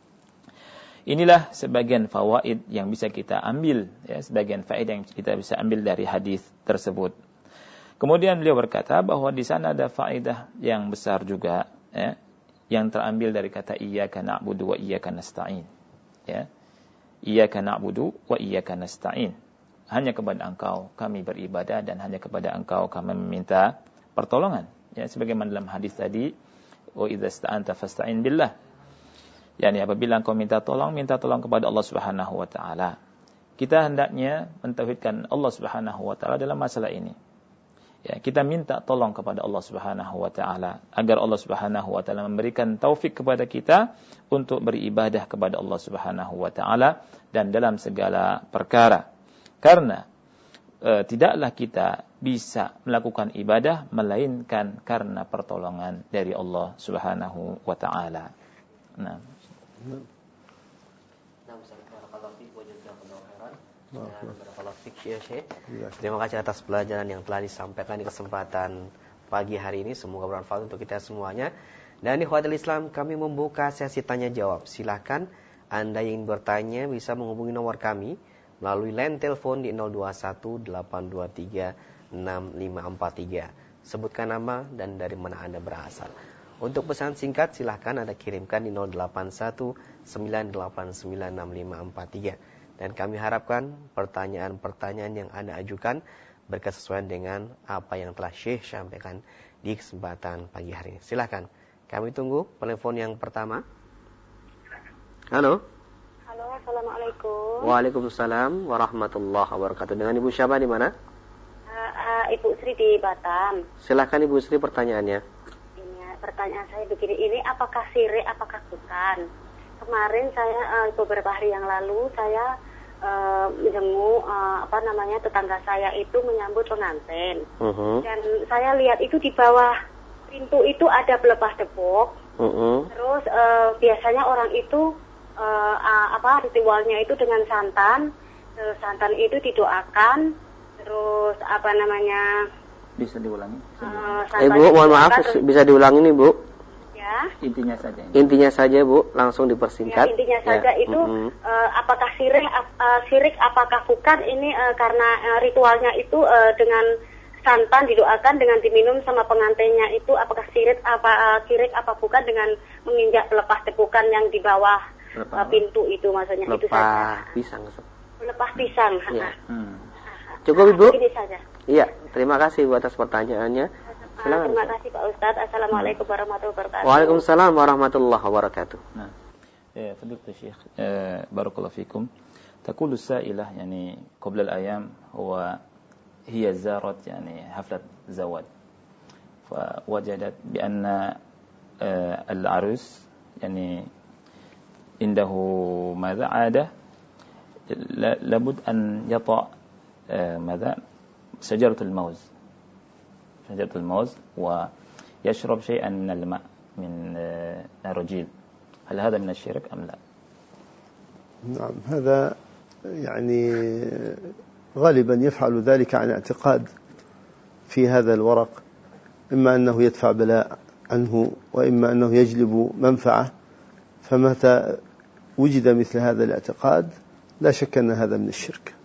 S2: Inilah sebagian fawaid yang bisa kita ambil, ya, sebagian faedah yang kita bisa ambil dari hadis tersebut. Kemudian beliau berkata bahwa di sana ada faedah yang besar juga, ya, yang terambil dari kata iyyaka na'budu wa iyyaka nasta'in. Ya. Iyyaka na'budu wa iyyaka nasta'in. Hanya kepada Engkau kami beribadah dan hanya kepada Engkau kami meminta pertolongan. Ya, sebagaimana dalam hadis tadi, wa idza sta'anta fasta'in billah. Yani apabila engkau minta tolong, minta tolong kepada Allah Subhanahu wa taala. Kita hendaknya mentauhidkan Allah Subhanahu wa taala dalam masalah ini. Ya, kita minta tolong kepada Allah Subhanahu wa taala agar Allah Subhanahu wa taala memberikan taufik kepada kita untuk beribadah kepada Allah Subhanahu wa taala dan dalam segala perkara. Karena e, tidaklah kita bisa melakukan ibadah melainkan karena pertolongan dari Allah Subhanahu wa taala. Nah,
S3: Nah, barakallahu fiik wa jazakallahu khairan. Barakallahu fiik ya Syekh. Terima kasih atas pelajaran yang telah disampaikan di kesempatan pagi hari ini. Semoga bermanfaat untuk kita semuanya. Dan di Ikhwatul Islam kami membuka sesi tanya jawab. Silakan Anda yang ingin bertanya bisa menghubungi nomor kami melalui line telepon di nol dua satu delapan dua tiga enam lima empat tiga. Sebutkan nama dan dari mana Anda berasal. Untuk pesan singkat silahkan Anda kirimkan di nol delapan satu sembilan delapan sembilan enam lima empat tiga. Dan kami harapkan pertanyaan-pertanyaan yang Anda ajukan berkesesuaian dengan apa yang telah Syekh sampaikan di kesempatan pagi hari ini. Silahkan, kami tunggu telepon yang pertama. Halo.
S4: Halo, Assalamualaikum.
S3: Waalaikumsalam warahmatullahi wabarakatuh. Dengan Ibu siapa di mana?
S4: Uh, uh, Ibu Sri di Batam.
S3: Silahkan Ibu Sri pertanyaannya.
S4: Pertanyaan saya begini, ini apakah syirik, apakah bukan? Kemarin saya uh, beberapa hari yang lalu saya uh, menjenguk uh, apa namanya tetangga saya itu menyambut pengantin, uh-huh. dan saya lihat itu di bawah pintu itu ada pelepah tepuk, uh-huh. terus uh, biasanya orang itu uh, uh, apa ritualnya itu dengan santan, terus santan itu didoakan, terus apa namanya?
S2: Bisa diulangi?
S4: Uh,
S3: eh Bu, mohon maaf, terus, bisa diulangi nih Bu.
S4: Ya.
S2: Intinya saja. Ini.
S3: Intinya saja Bu, langsung dipersingkat.
S4: Ya, intinya saja ya. itu mm-hmm. uh, apakah syirik, uh, syirik apakah bukan ini uh, karena uh, ritualnya itu uh, dengan santan didoakan dengan diminum sama pengantinnya itu apakah syirik apa uh, syirik apa bukan dengan menginjak lepas tepukan yang di bawah uh, pintu itu maksudnya
S3: lepas
S4: itu saja.
S3: Pisang.
S4: Lepas pisang.
S3: Ya. Hmm. Cukup Ibu?
S4: Ini saja.
S3: Iya, terima kasih Bu atas pertanyaannya.
S4: Silakan. Terima kasih Pak Ustadz. Assalamualaikum warahmatullahi wabarakatuh.
S3: Waalaikumsalam warahmatullahi wabarakatuh.
S2: Nah, ya, fadilatu Syekh, barakallahu fikum. تقول السائلة يعني قبل الأيام هو هي زارت يعني حفلة زواج فوجدت بأن العروس يعني عنده ماذا عادة لابد أن يطأ ماذا شجرة الموز شجرة الموز ويشرب شيئا من الماء من الرجيل. هل هذا من الشرك أم لا؟
S1: نعم، هذا يعني غالبا يفعل ذلك عن اعتقاد في هذا الورق، إما أنه يدفع بلاء عنه وإما أنه يجلب منفعة، فمتى وجد مثل هذا الاعتقاد لا شك أن هذا من الشرك،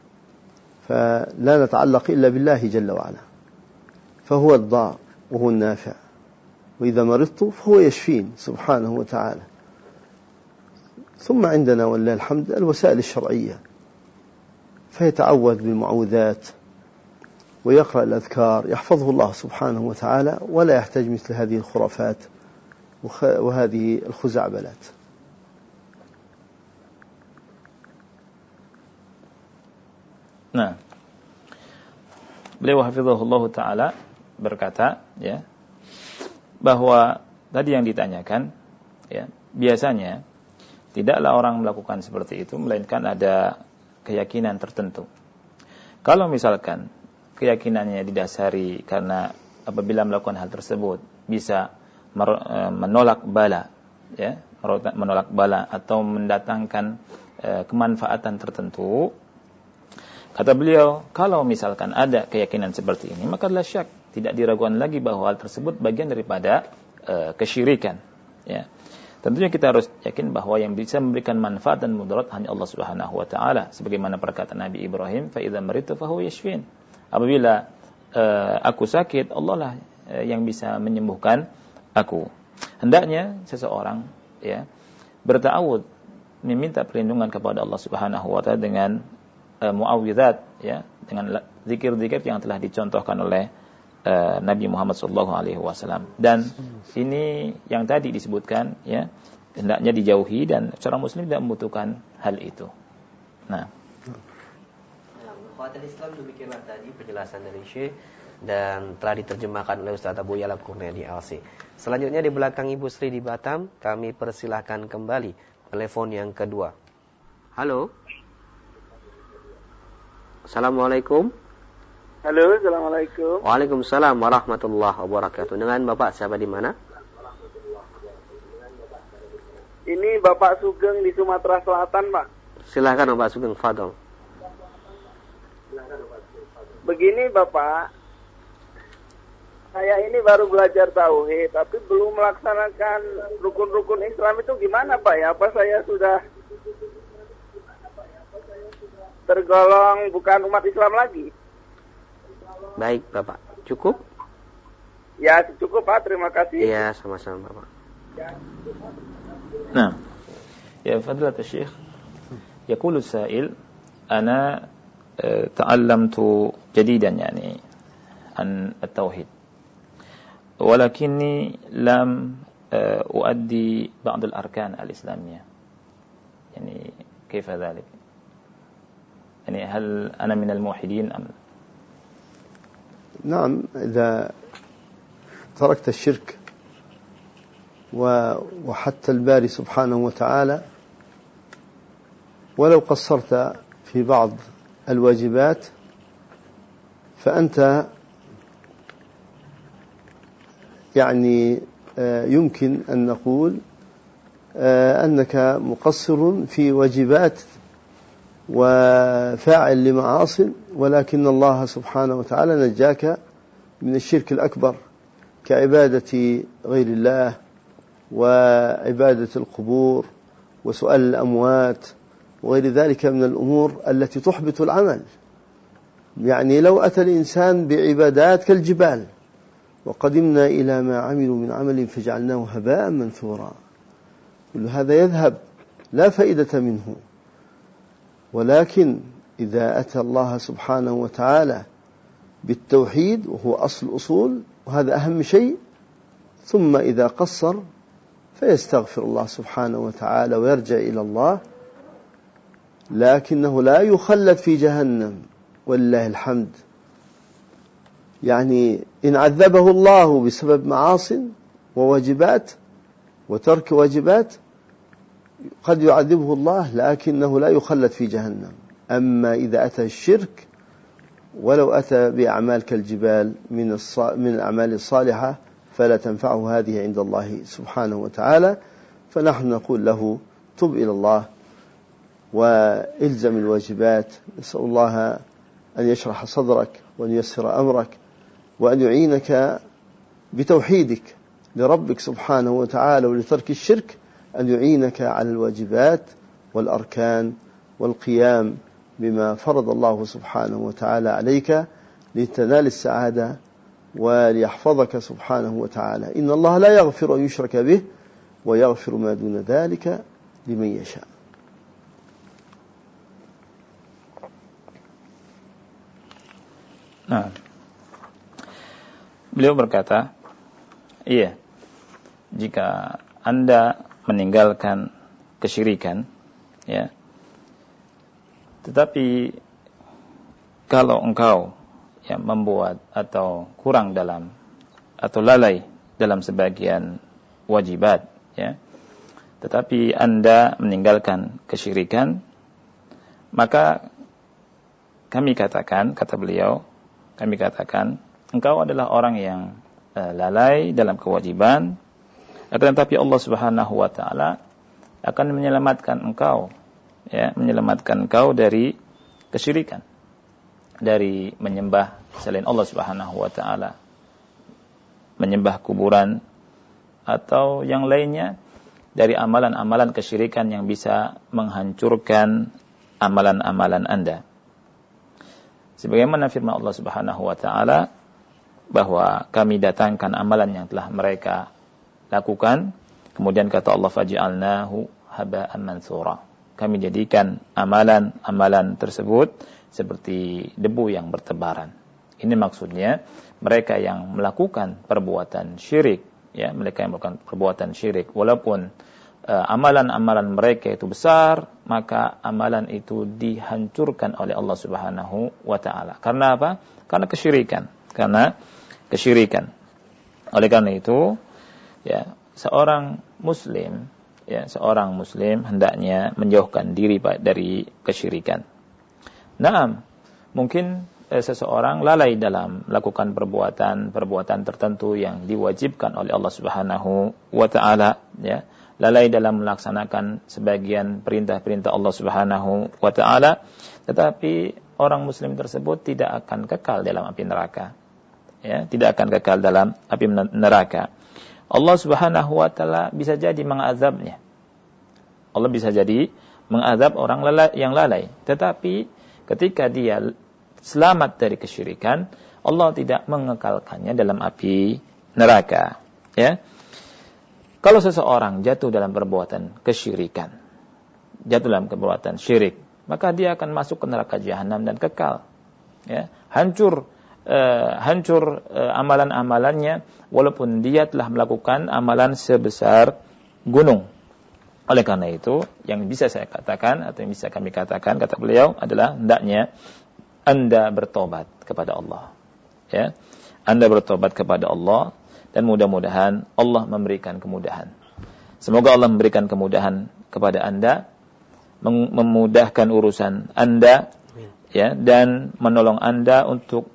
S1: فلا نتعلق إلا بالله جل وعلا، فهو الضار وهو النافع، وإذا مرضت فهو يشفين سبحانه وتعالى. ثم عندنا ولله الحمد الوسائل الشرعية، فيتعوذ بالمعوذات ويقرأ الأذكار يحفظه الله سبحانه وتعالى، ولا يحتاج مثل هذه الخرافات وهذه الخزعبلات.
S2: Nah, beliau hafizahullah ta'ala berkata, ya, bahwa tadi yang ditanyakan, ya, biasanya tidaklah orang melakukan seperti itu, melainkan ada keyakinan tertentu. Kalau misalkan keyakinannya didasari karena apabila melakukan hal tersebut bisa menolak bala, ya, menolak bala atau mendatangkan e, kemanfaatan tertentu, kata beliau, kalau misalkan ada keyakinan seperti ini, maka la syak, tidak diragukan lagi bahwa hal tersebut bagian daripada e, kesyirikan, ya. Tentunya kita harus yakin bahwa yang bisa memberikan manfaat dan mudarat hanya Allah Subhanahu wa taala, sebagaimana perkataan Nabi Ibrahim, fa idza maritu fa huwa yashfin. Apabila uh, aku sakit, Allah lah uh, yang bisa menyembuhkan aku. Hendaknya seseorang, ya, berta'awud, meminta perlindungan kepada Allah Subhanahu wa taala dengan uh, muawwidzat, ya, dengan zikir-zikir yang telah dicontohkan oleh Uh, Nabi Muhammad sallallahu alaihi wasallam. Dan ini yang tadi disebutkan, ya, hendaknya dijauhi dan seorang muslim tidak membutuhkan hal itu. Nah,
S3: Khawatir Islam, demikianlah tadi penjelasan dari Syekh dan telah diterjemahkan oleh Ustaz Abu Ya'la Kurniadi L C. Selanjutnya di belakang Ibu Sri di Batam, kami persilahkan kembali telepon yang kedua. Halo. Assalamualaikum.
S5: Halo, assalamualaikum.
S3: Waalaikumsalam warahmatullahi wabarakatuh. Dengan Bapak siapa di mana?
S5: Ini Bapak Sugeng di Sumatera Selatan, Pak.
S3: Silakan Bapak Sugeng, fadhol.
S5: Begini Bapak, saya ini baru belajar tauhid, tapi belum melaksanakan rukun-rukun Islam itu gimana Pak ya? Apa saya sudah tergolong bukan umat Islam lagi?
S3: Baik Bapak, cukup?
S5: Ya cukup Pak, terima kasih.
S3: Iya, sama-sama Bapak.
S2: Nah, ya fadlat Syekh, yaqulu sa'il, ana ta'allamtu jadidan yani an at-tauhid, walakinni lam uaddi ba'd al-arkan al-islamiyah. Yani kaifa dhalik? Yani hal ana min al-muwahhidin am?
S1: نعم، إذا تركت الشرك وحتى الباري سبحانه وتعالى ولو قصرت في بعض الواجبات فأنت يعني يمكن أن نقول أنك مقصر في واجبات وفاعل لمعاصٍ، ولكن الله سبحانه وتعالى نجاك من الشرك الأكبر كعبادة غير الله وعبادة القبور وسؤال الأموات وغير ذلك من الأمور التي تحبط العمل. يعني لو أتى الإنسان بعبادات كالجبال وقدمنا إلى ما عملوا من عمل فجعلناه هباء منثورا، كل هذا يذهب لا فائدة منه. ولكن إذا أتى الله سبحانه وتعالى بالتوحيد وهو أصل الأصول، وهذا أهم شيء، ثم إذا قصر فيستغفر الله سبحانه وتعالى ويرجع إلى الله، لكنه لا يخلد في جهنم ولله الحمد. يعني إن عذبه الله بسبب معاصٍ وواجبات وترك واجبات قد يعذبه الله، لكنه لا يخلد في جهنم. أما إذا أتى الشرك ولو أتى بأعمال كالجبال من من الأعمال الصالحة فلا تنفعه هذه عند الله سبحانه وتعالى. فنحن نقول له تب إلى الله وإلزم الواجبات. نسأل الله أن يشرح صدرك وأن ييسر أمرك وأن يعينك بتوحيدك لربك سبحانه وتعالى ولترك الشرك، أن يعينك على الواجبات والأركان والقيام بما فرض الله سبحانه وتعالى عليك لتنال السعادة وليحفظك سبحانه وتعالى. إن الله لا يغفر أن يشرك به ويغفر ما دون ذلك لمن يشاء.
S2: Nah, beliau berkata, iya, jika Anda meninggalkan kesyirikan, ya, tetapi kalau engkau ya membuat atau kurang dalam atau lalai dalam sebagian wajibat, ya, tetapi Anda meninggalkan kesyirikan, maka kami katakan, kata beliau, kami katakan engkau adalah orang yang uh, lalai dalam kewajiban, akan tetapi Allah Subhanahu wa taala akan menyelamatkan engkau, ya, menyelamatkan engkau dari kesyirikan, dari menyembah selain Allah Subhanahu wa taala, menyembah kuburan atau yang lainnya dari amalan-amalan kesyirikan yang bisa menghancurkan amalan-amalan Anda. Sebagaimana firman Allah Subhanahu wa taala bahwa kami datangkan amalan yang telah mereka lakukan, kemudian kata Allah faj'alnahu haba'an mansura. Kami jadikan amalan-amalan tersebut seperti debu yang bertebaran. Ini maksudnya mereka yang melakukan perbuatan syirik, ya, mereka yang melakukan perbuatan syirik, walaupun uh, amalan-amalan mereka itu besar, maka amalan itu dihancurkan oleh Allah Subhanahu wa taala. Karena apa? Karena kesyirikan. Karena kesyirikan. Oleh karena itu, ya, seorang muslim, ya, seorang muslim hendaknya menjauhkan diri dari kesyirikan. Naam, mungkin eh, seseorang lalai dalam melakukan perbuatan-perbuatan tertentu yang diwajibkan oleh Allah Subhanahu wa taala, ya. Lalai dalam melaksanakan sebagian perintah-perintah Allah Subhanahu wa taala, tetapi orang muslim tersebut tidak akan kekal dalam api neraka. Ya, tidak akan kekal dalam api neraka. Allah Subhanahu wa taala bisa jadi mengazabnya. Allah bisa jadi mengazab orang lalai, yang lalai, tetapi ketika dia selamat dari kesyirikan, Allah tidak mengekalkannya dalam api neraka, ya. Kalau seseorang jatuh dalam perbuatan kesyirikan, jatuh dalam perbuatan syirik, maka dia akan masuk ke neraka jahanam dan kekal, ya. Hancur uh, hancur uh, amalan-amalannya walaupun dia telah melakukan amalan sebesar gunung. Oleh karena itu, yang bisa saya katakan atau yang bisa kami katakan, kata beliau, adalah hendaknya Anda bertobat kepada Allah, ya. Anda bertobat kepada Allah, dan mudah-mudahan Allah memberikan kemudahan. Semoga Allah memberikan kemudahan kepada Anda, memudahkan urusan Anda, ya, dan menolong Anda untuk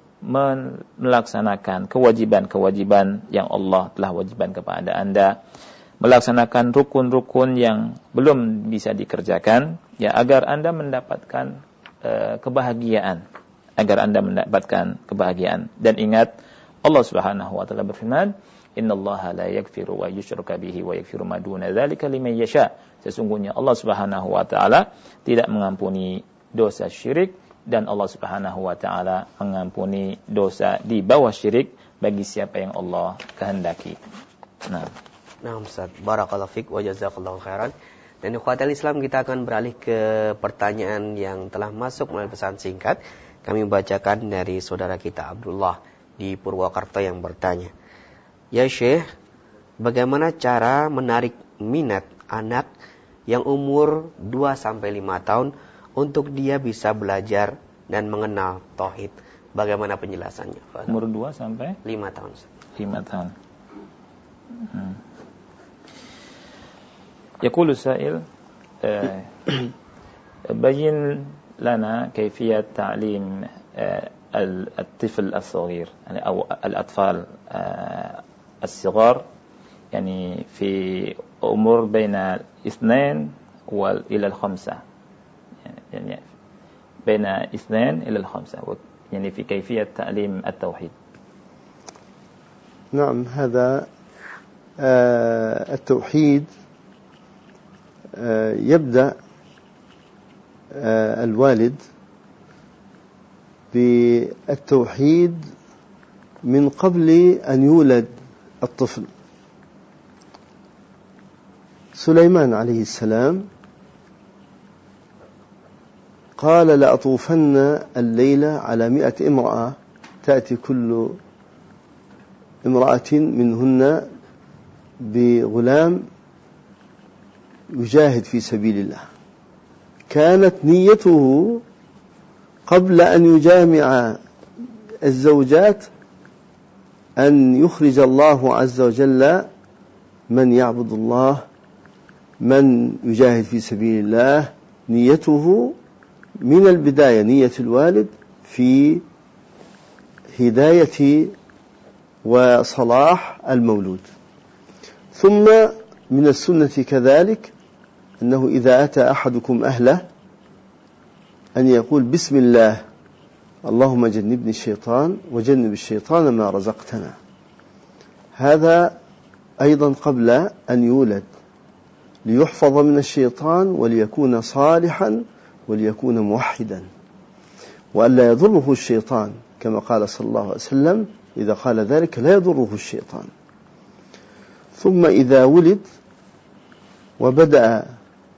S2: melaksanakan kewajiban-kewajiban yang Allah telah wajibkan kepada Anda, melaksanakan rukun-rukun yang belum bisa dikerjakan, ya, agar Anda mendapatkan uh, kebahagiaan, agar Anda mendapatkan kebahagiaan. Dan ingat, Allah Subhanahu wa taala berfirman, "Innallaha la yaghfiru wa yushraka bihi wa yaghfiru ma duna dzalika liman yasha." Sesungguhnya Allah Subhanahu wa taala tidak mengampuni dosa syirik, dan Allah Subhanahu wa taala mengampuni dosa di bawah syirik bagi siapa yang Allah kehendaki. Nah,
S3: nah Ustaz, barakallahu fik wa jazakallahu khairan. Dan ikhwatal Islam, kita akan beralih ke pertanyaan yang telah masuk melalui pesan singkat. Kami bacakan dari saudara kita Abdullah di Purwakarta yang bertanya, "Ya Syekh, bagaimana cara menarik minat anak yang umur dua sampai lima tahun untuk dia bisa belajar dan mengenal tauhid? Bagaimana penjelasannya?"
S2: Umur dua sampai
S3: lima tahun.
S2: lima tahun. Hmm. Yaqulu sa'il, bayin lana kayfiyat ta'lim الطفل الصغير يعني أو الأطفال الصغار يعني في أمور بين اثنين وإلى الخمسة يعني بين اثنين إلى الخمسة يعني في كيفية تعليم التوحيد.
S1: نعم، هذا التوحيد يبدأ الوالد بالتوحيد من قبل أن يولد الطفل. سليمان عليه السلام قال لأطوفن الليلة على مئة امرأة تأتي كل امرأة منهن بغلام يجاهد في سبيل الله، كانت نيته قبل أن يجامع الزوجات أن يخرج الله عز وجل من يعبد الله، من يجاهد في سبيل الله. نيته من البداية، نية الوالد في هداية وصلاح المولود. ثم من السنة كذلك أنه إذا أتى أحدكم أهله أن يقول بسم الله اللهم جنبني الشيطان وجنب الشيطان ما رزقتنا. هذا أيضا قبل أن يولد، ليحفظ من الشيطان وليكون صالحا وليكون موحدا، وألا يضره الشيطان، كما قال صلى الله عليه وسلم إذا قال ذلك لا يضره الشيطان. ثم إذا ولد وبدأ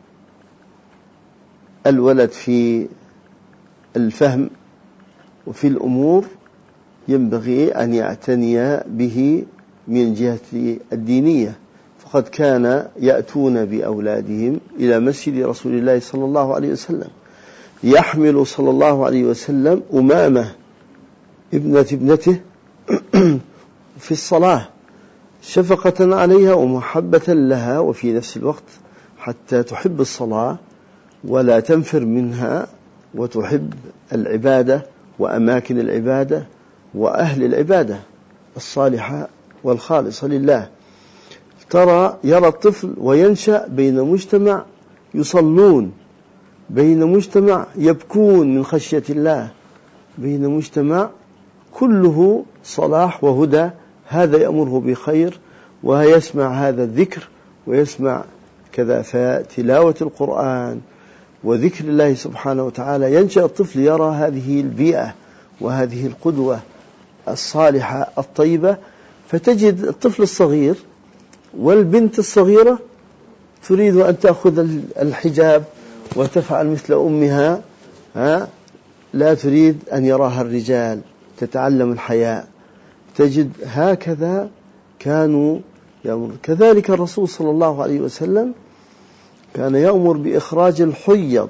S1: الولد في الفهم وفي الأمور ينبغي أن يعتني به من جهة الدينية، فقد كان يأتون بأولادهم إلى مسجد رسول الله صلى الله عليه وسلم، يحمل صلى الله عليه وسلم أمامة ابنة ابنته في الصلاة شفقة عليها ومحبة لها، وفي نفس الوقت حتى تحب الصلاة ولا تنفر منها، وتحب العبادة وأماكن العبادة وأهل العبادة الصالحة والخالصة لله. ترى يرى الطفل وينشأ بين مجتمع يصلون، بين مجتمع يبكون من خشية الله، بين مجتمع كله صلاح وهدى، هذا يأمره بخير ويسمع هذا الذكر ويسمع كذا فتلاوة القرآن وذكر الله سبحانه وتعالى. ينشأ الطفل يرى هذه البيئة وهذه القدوة الصالحة الطيبة، فتجد الطفل الصغير والبنت الصغيرة تريد أن تأخذ الحجاب وتفعل مثل أمها، ها لا تريد أن يراها الرجال، تتعلم الحياء. تجد هكذا كانوا يأمر. كذلك الرسول صلى الله عليه وسلم كان يأمر بإخراج الحيض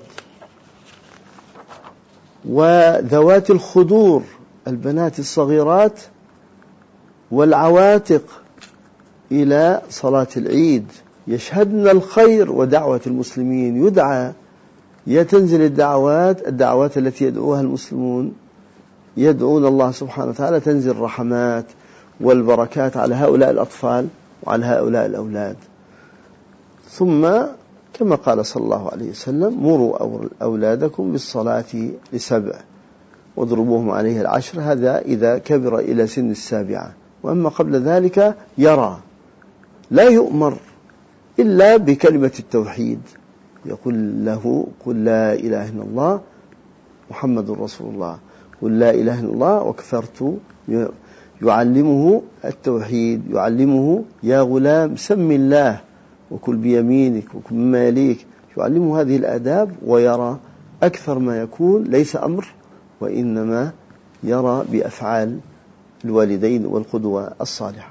S1: وذوات الخدور، البنات الصغيرات والعواتق، إلى صلاة العيد، يشهدن الخير ودعوة المسلمين. يدعى يتنزل الدعوات الدعوات التي يدعوها المسلمون، يدعون الله سبحانه وتعالى، تنزل رحمات والبركات على هؤلاء الأطفال وعلى هؤلاء الأولاد. ثم كما قال صلى الله عليه وسلم مروا أولادكم بالصلاة لسبع واضربوهم عليه العشر، هذا إذا كبر إلى سن السابعة. وأما قبل ذلك يرى، لا يؤمر إلا بكلمة التوحيد، يقول له قل لا إله إلا الله محمد رسول الله، قل لا إله إلا الله وكفرت. يعلمه التوحيد، يعلمه يا غلام سم الله وكل بيمينك وكل مما يليك، يعلمه هذه الآداب، ويرى أكثر ما يكون ليس أمر، وإنما يرى بأفعال الوالدين والقدوة الصالحة.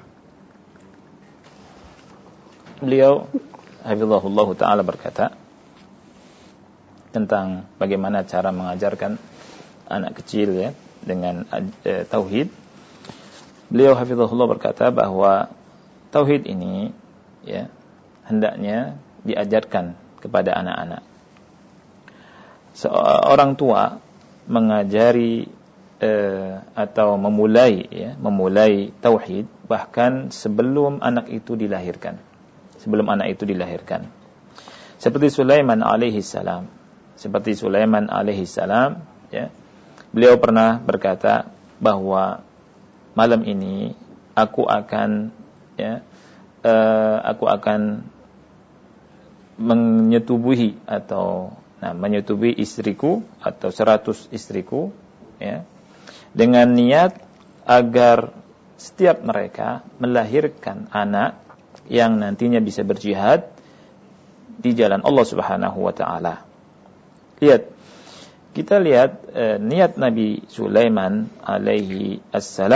S2: Beliau hafizahullah ta'ala berkata tentang bagaimana cara mengajarkan anak kecil ya dengan e, tauhid. Beliau hafizahullah berkata bahwa tauhid ini ya hendaknya diajarkan kepada anak-anak. Seorang tua mengajari e, atau memulai ya memulai tauhid bahkan sebelum anak itu dilahirkan. Sebelum anak itu dilahirkan. Seperti Sulaiman alaihi salam. Seperti Sulaiman alaihi salam, ya. Beliau pernah berkata bahwa malam ini aku akan ya uh, aku akan menyetubuhi atau nah menyetubuhi istriku atau seratus istriku ya dengan niat agar setiap mereka melahirkan anak yang nantinya bisa berjihad di jalan Allah Subhanahu wa taala. Lihat, kita lihat eh, niat Nabi Sulaiman alaihi assalam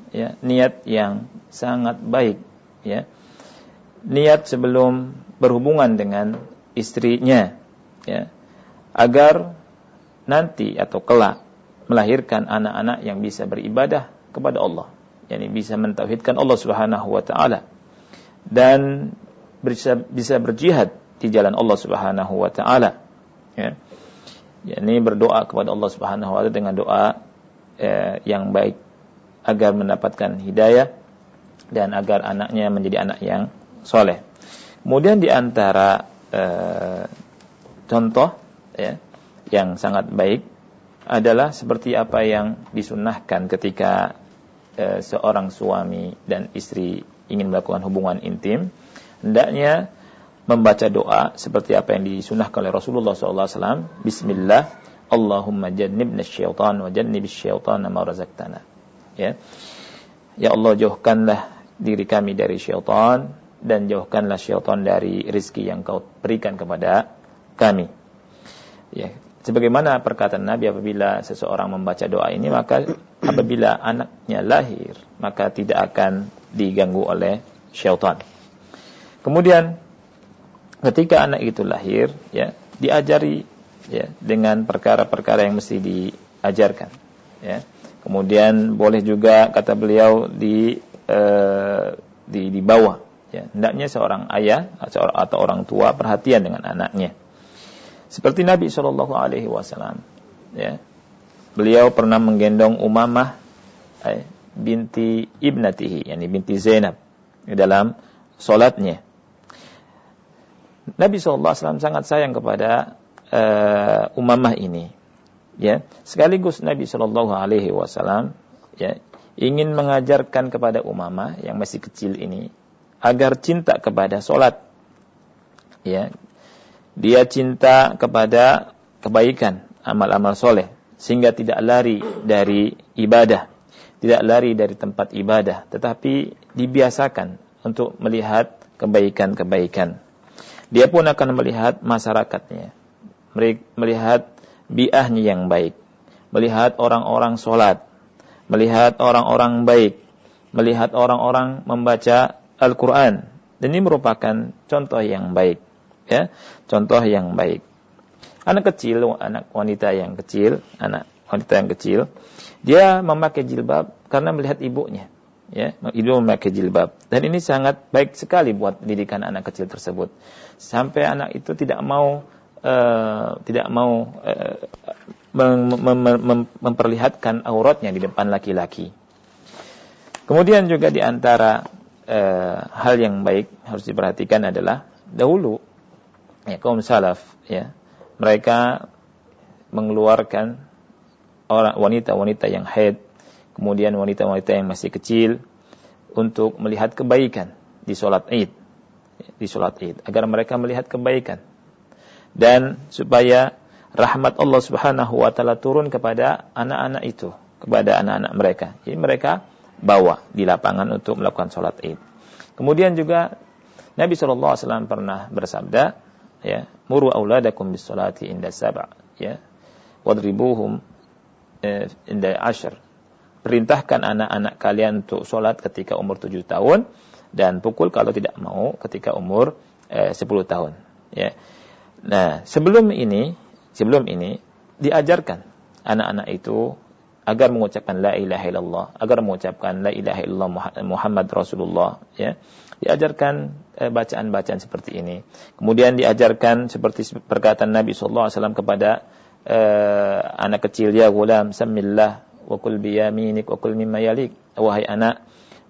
S2: ya, niat yang sangat baik, ya. Niat sebelum berhubungan dengan istrinya, ya, agar nanti atau kelak melahirkan anak-anak yang bisa beribadah kepada Allah, yakni bisa mentauhidkan Allah Subhanahu wa taala dan bisa bisa berjihad di jalan Allah Subhanahu wa taala, ya. Yakni berdoa kepada Allah Subhanahu wa taala dengan doa eh, yang baik agar mendapatkan hidayah dan agar anaknya menjadi anak yang soleh. Kemudian di antara eh, contoh, ya, yang sangat baik adalah seperti apa yang disunnahkan ketika eh, seorang suami dan istri ingin melakukan hubungan intim, hendaknya membaca doa seperti apa yang disunnahkan oleh Rasulullah shallallahu alaihi wasallam. Bismillah, Allahumma jannibna syaitan wa jannibis syaitana ma razaqtana. Ya. Ya Allah, jauhkanlah diri kami dari syaitan dan jauhkanlah syaitan dari rezeki yang Kau berikan kepada kami. Ya. Sebagaimana perkataan Nabi, apabila seseorang membaca doa ini, maka apabila anaknya lahir, maka tidak akan diganggu oleh syaitan. Kemudian ketika anak itu lahir, ya, diajari, ya, dengan perkara-perkara yang mesti diajarkan, ya. Kemudian boleh juga, kata beliau, di eh, di di bawah, ya. Hendaknya seorang ayah atau orang tua perhatian dengan anaknya. Seperti Nabi shallallahu alaihi wasallam, ya. Beliau pernah menggendong Umamah eh, binti ibnatihi, yakni binti Zainab, di dalam salatnya. Nabi shallallahu alaihi wasallam sangat sayang kepada uh, Umamah ini, ya. Sekaligus Nabi shallallahu alaihi wasallam, ya, ingin mengajarkan kepada Umamah yang masih kecil ini agar cinta kepada solat, ya. Dia cinta kepada kebaikan, amal-amal soleh, sehingga tidak lari dari ibadah, tidak lari dari tempat ibadah, tetapi dibiasakan untuk melihat kebaikan-kebaikan. Dia pun akan melihat masyarakatnya, melihat bi'ahnya yang baik, melihat orang-orang sholat, melihat orang-orang baik, melihat orang-orang membaca Al-Quran. Dan ini merupakan contoh yang baik, ya, contoh yang baik. Anak kecil, anak wanita yang kecil, anak wanita yang kecil, dia memakai jilbab karena melihat ibunya, ya, ibu memakai jilbab. Dan ini sangat baik sekali buat didikan anak kecil tersebut. Sampai anak itu tidak mau uh, tidak mau uh, mem- mem- mem- memperlihatkan auratnya di depan laki-laki. Kemudian juga di antara uh, hal yang baik harus diperhatikan adalah dahulu, ya, kaum salaf, ya, mereka mengeluarkan orang wanita-wanita yang haid, kemudian wanita-wanita yang masih kecil untuk melihat kebaikan di sholat Id, di sholat Id, agar mereka melihat kebaikan dan supaya rahmat Allah Subhanahu wa taala turun kepada anak-anak itu, kepada anak-anak mereka. Jadi mereka bawa di lapangan untuk melakukan sholat Id. Kemudian juga Nabi shallallahu alaihi wasallam pernah bersabda, ya, muru auladakum bis sholati inda sab'a, ya, wadribuhum eh, inda ashar. Perintahkan anak-anak kalian untuk sholat ketika umur tujuh tahun dan pukul kalau tidak mau ketika umur eh, sepuluh tahun, ya. Nah, sebelum ini, sebelum ini diajarkan anak-anak itu agar mengucapkan la ilaha illallah, agar mengucapkan la ilaha illallah Muhammad Rasulullah, ya. Diajarkan eh, bacaan-bacaan seperti ini. Kemudian diajarkan seperti perkataan Nabi sallallahu alaihi wasallam kepada eh, anak kecil, ya gulam samillah wa kul biyaminik wa kul mimma yalik. Wahai anak,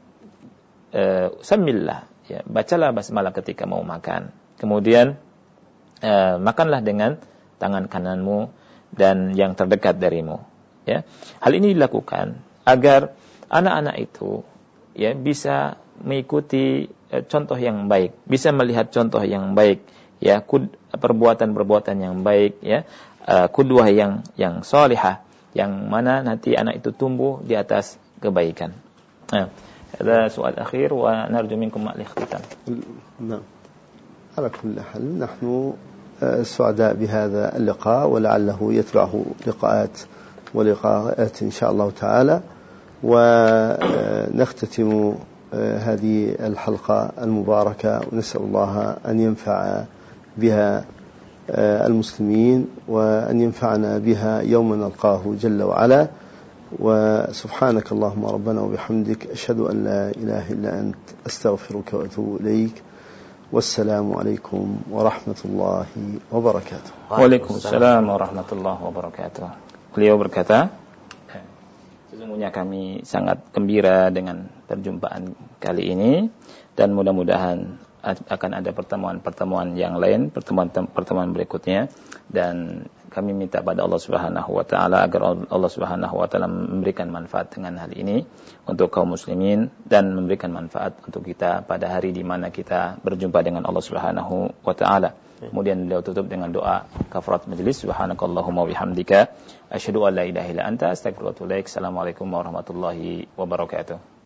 S2: uh, samillah, ya, bacalah basmalah ketika mau makan. Kemudian uh, makanlah dengan tangan kananmu dan yang terdekat darimu, ya. Hal ini dilakukan agar anak-anak itu, ya, bisa mengikuti uh, contoh yang baik, bisa melihat contoh yang baik, ya, kud, perbuatan-perbuatan yang baik, ya, uh, kudwah yang yang salihah, yang mana nanti anak itu tumbuh di atas kebaikan. Nah, ada soal akhir wa narju minkum al-ikhtitam.
S1: نعم. على كل حال نحن سعداء بهذا اللقاء ولعله يتبعه لقاءات ولقاءات إن شاء الله تعالى. ونختتم هذه الحلقة المباركة ونسأل الله أن ينفع بها المسلمين وأن ينفعنا بها يوم نلقاه جل وعلا. وسبحانك اللهم ربنا وبحمدك أشهد أن لا إله إلا أنت أستغفرك وأتوب إليك. والسلام عليكم ورحمة الله وبركاته.
S2: Waalaikumsalam warahmatullahi wabarakatuh. Beliau berkata, sesungguhnya kami sangat gembira dengan perjumpaan kali ini dan mudah-mudahan akan ada pertemuan-pertemuan yang lain, pertemuan-pertemuan berikutnya, dan kami minta pada Allah Subhanahu wa taala agar Allah Subhanahu wa taala memberikan manfaat dengan hal ini untuk kaum muslimin dan memberikan manfaat untuk kita pada hari di mana kita berjumpa dengan Allah Subhanahu wa taala. Kemudian beliau tutup dengan doa kafarat majelis, subhanakallahumma wa bihamdika asyhadu an la ilaha illa anta astaghfiruka wa atubu ilaik. Assalamualaikum warahmatullahi wabarakatuh.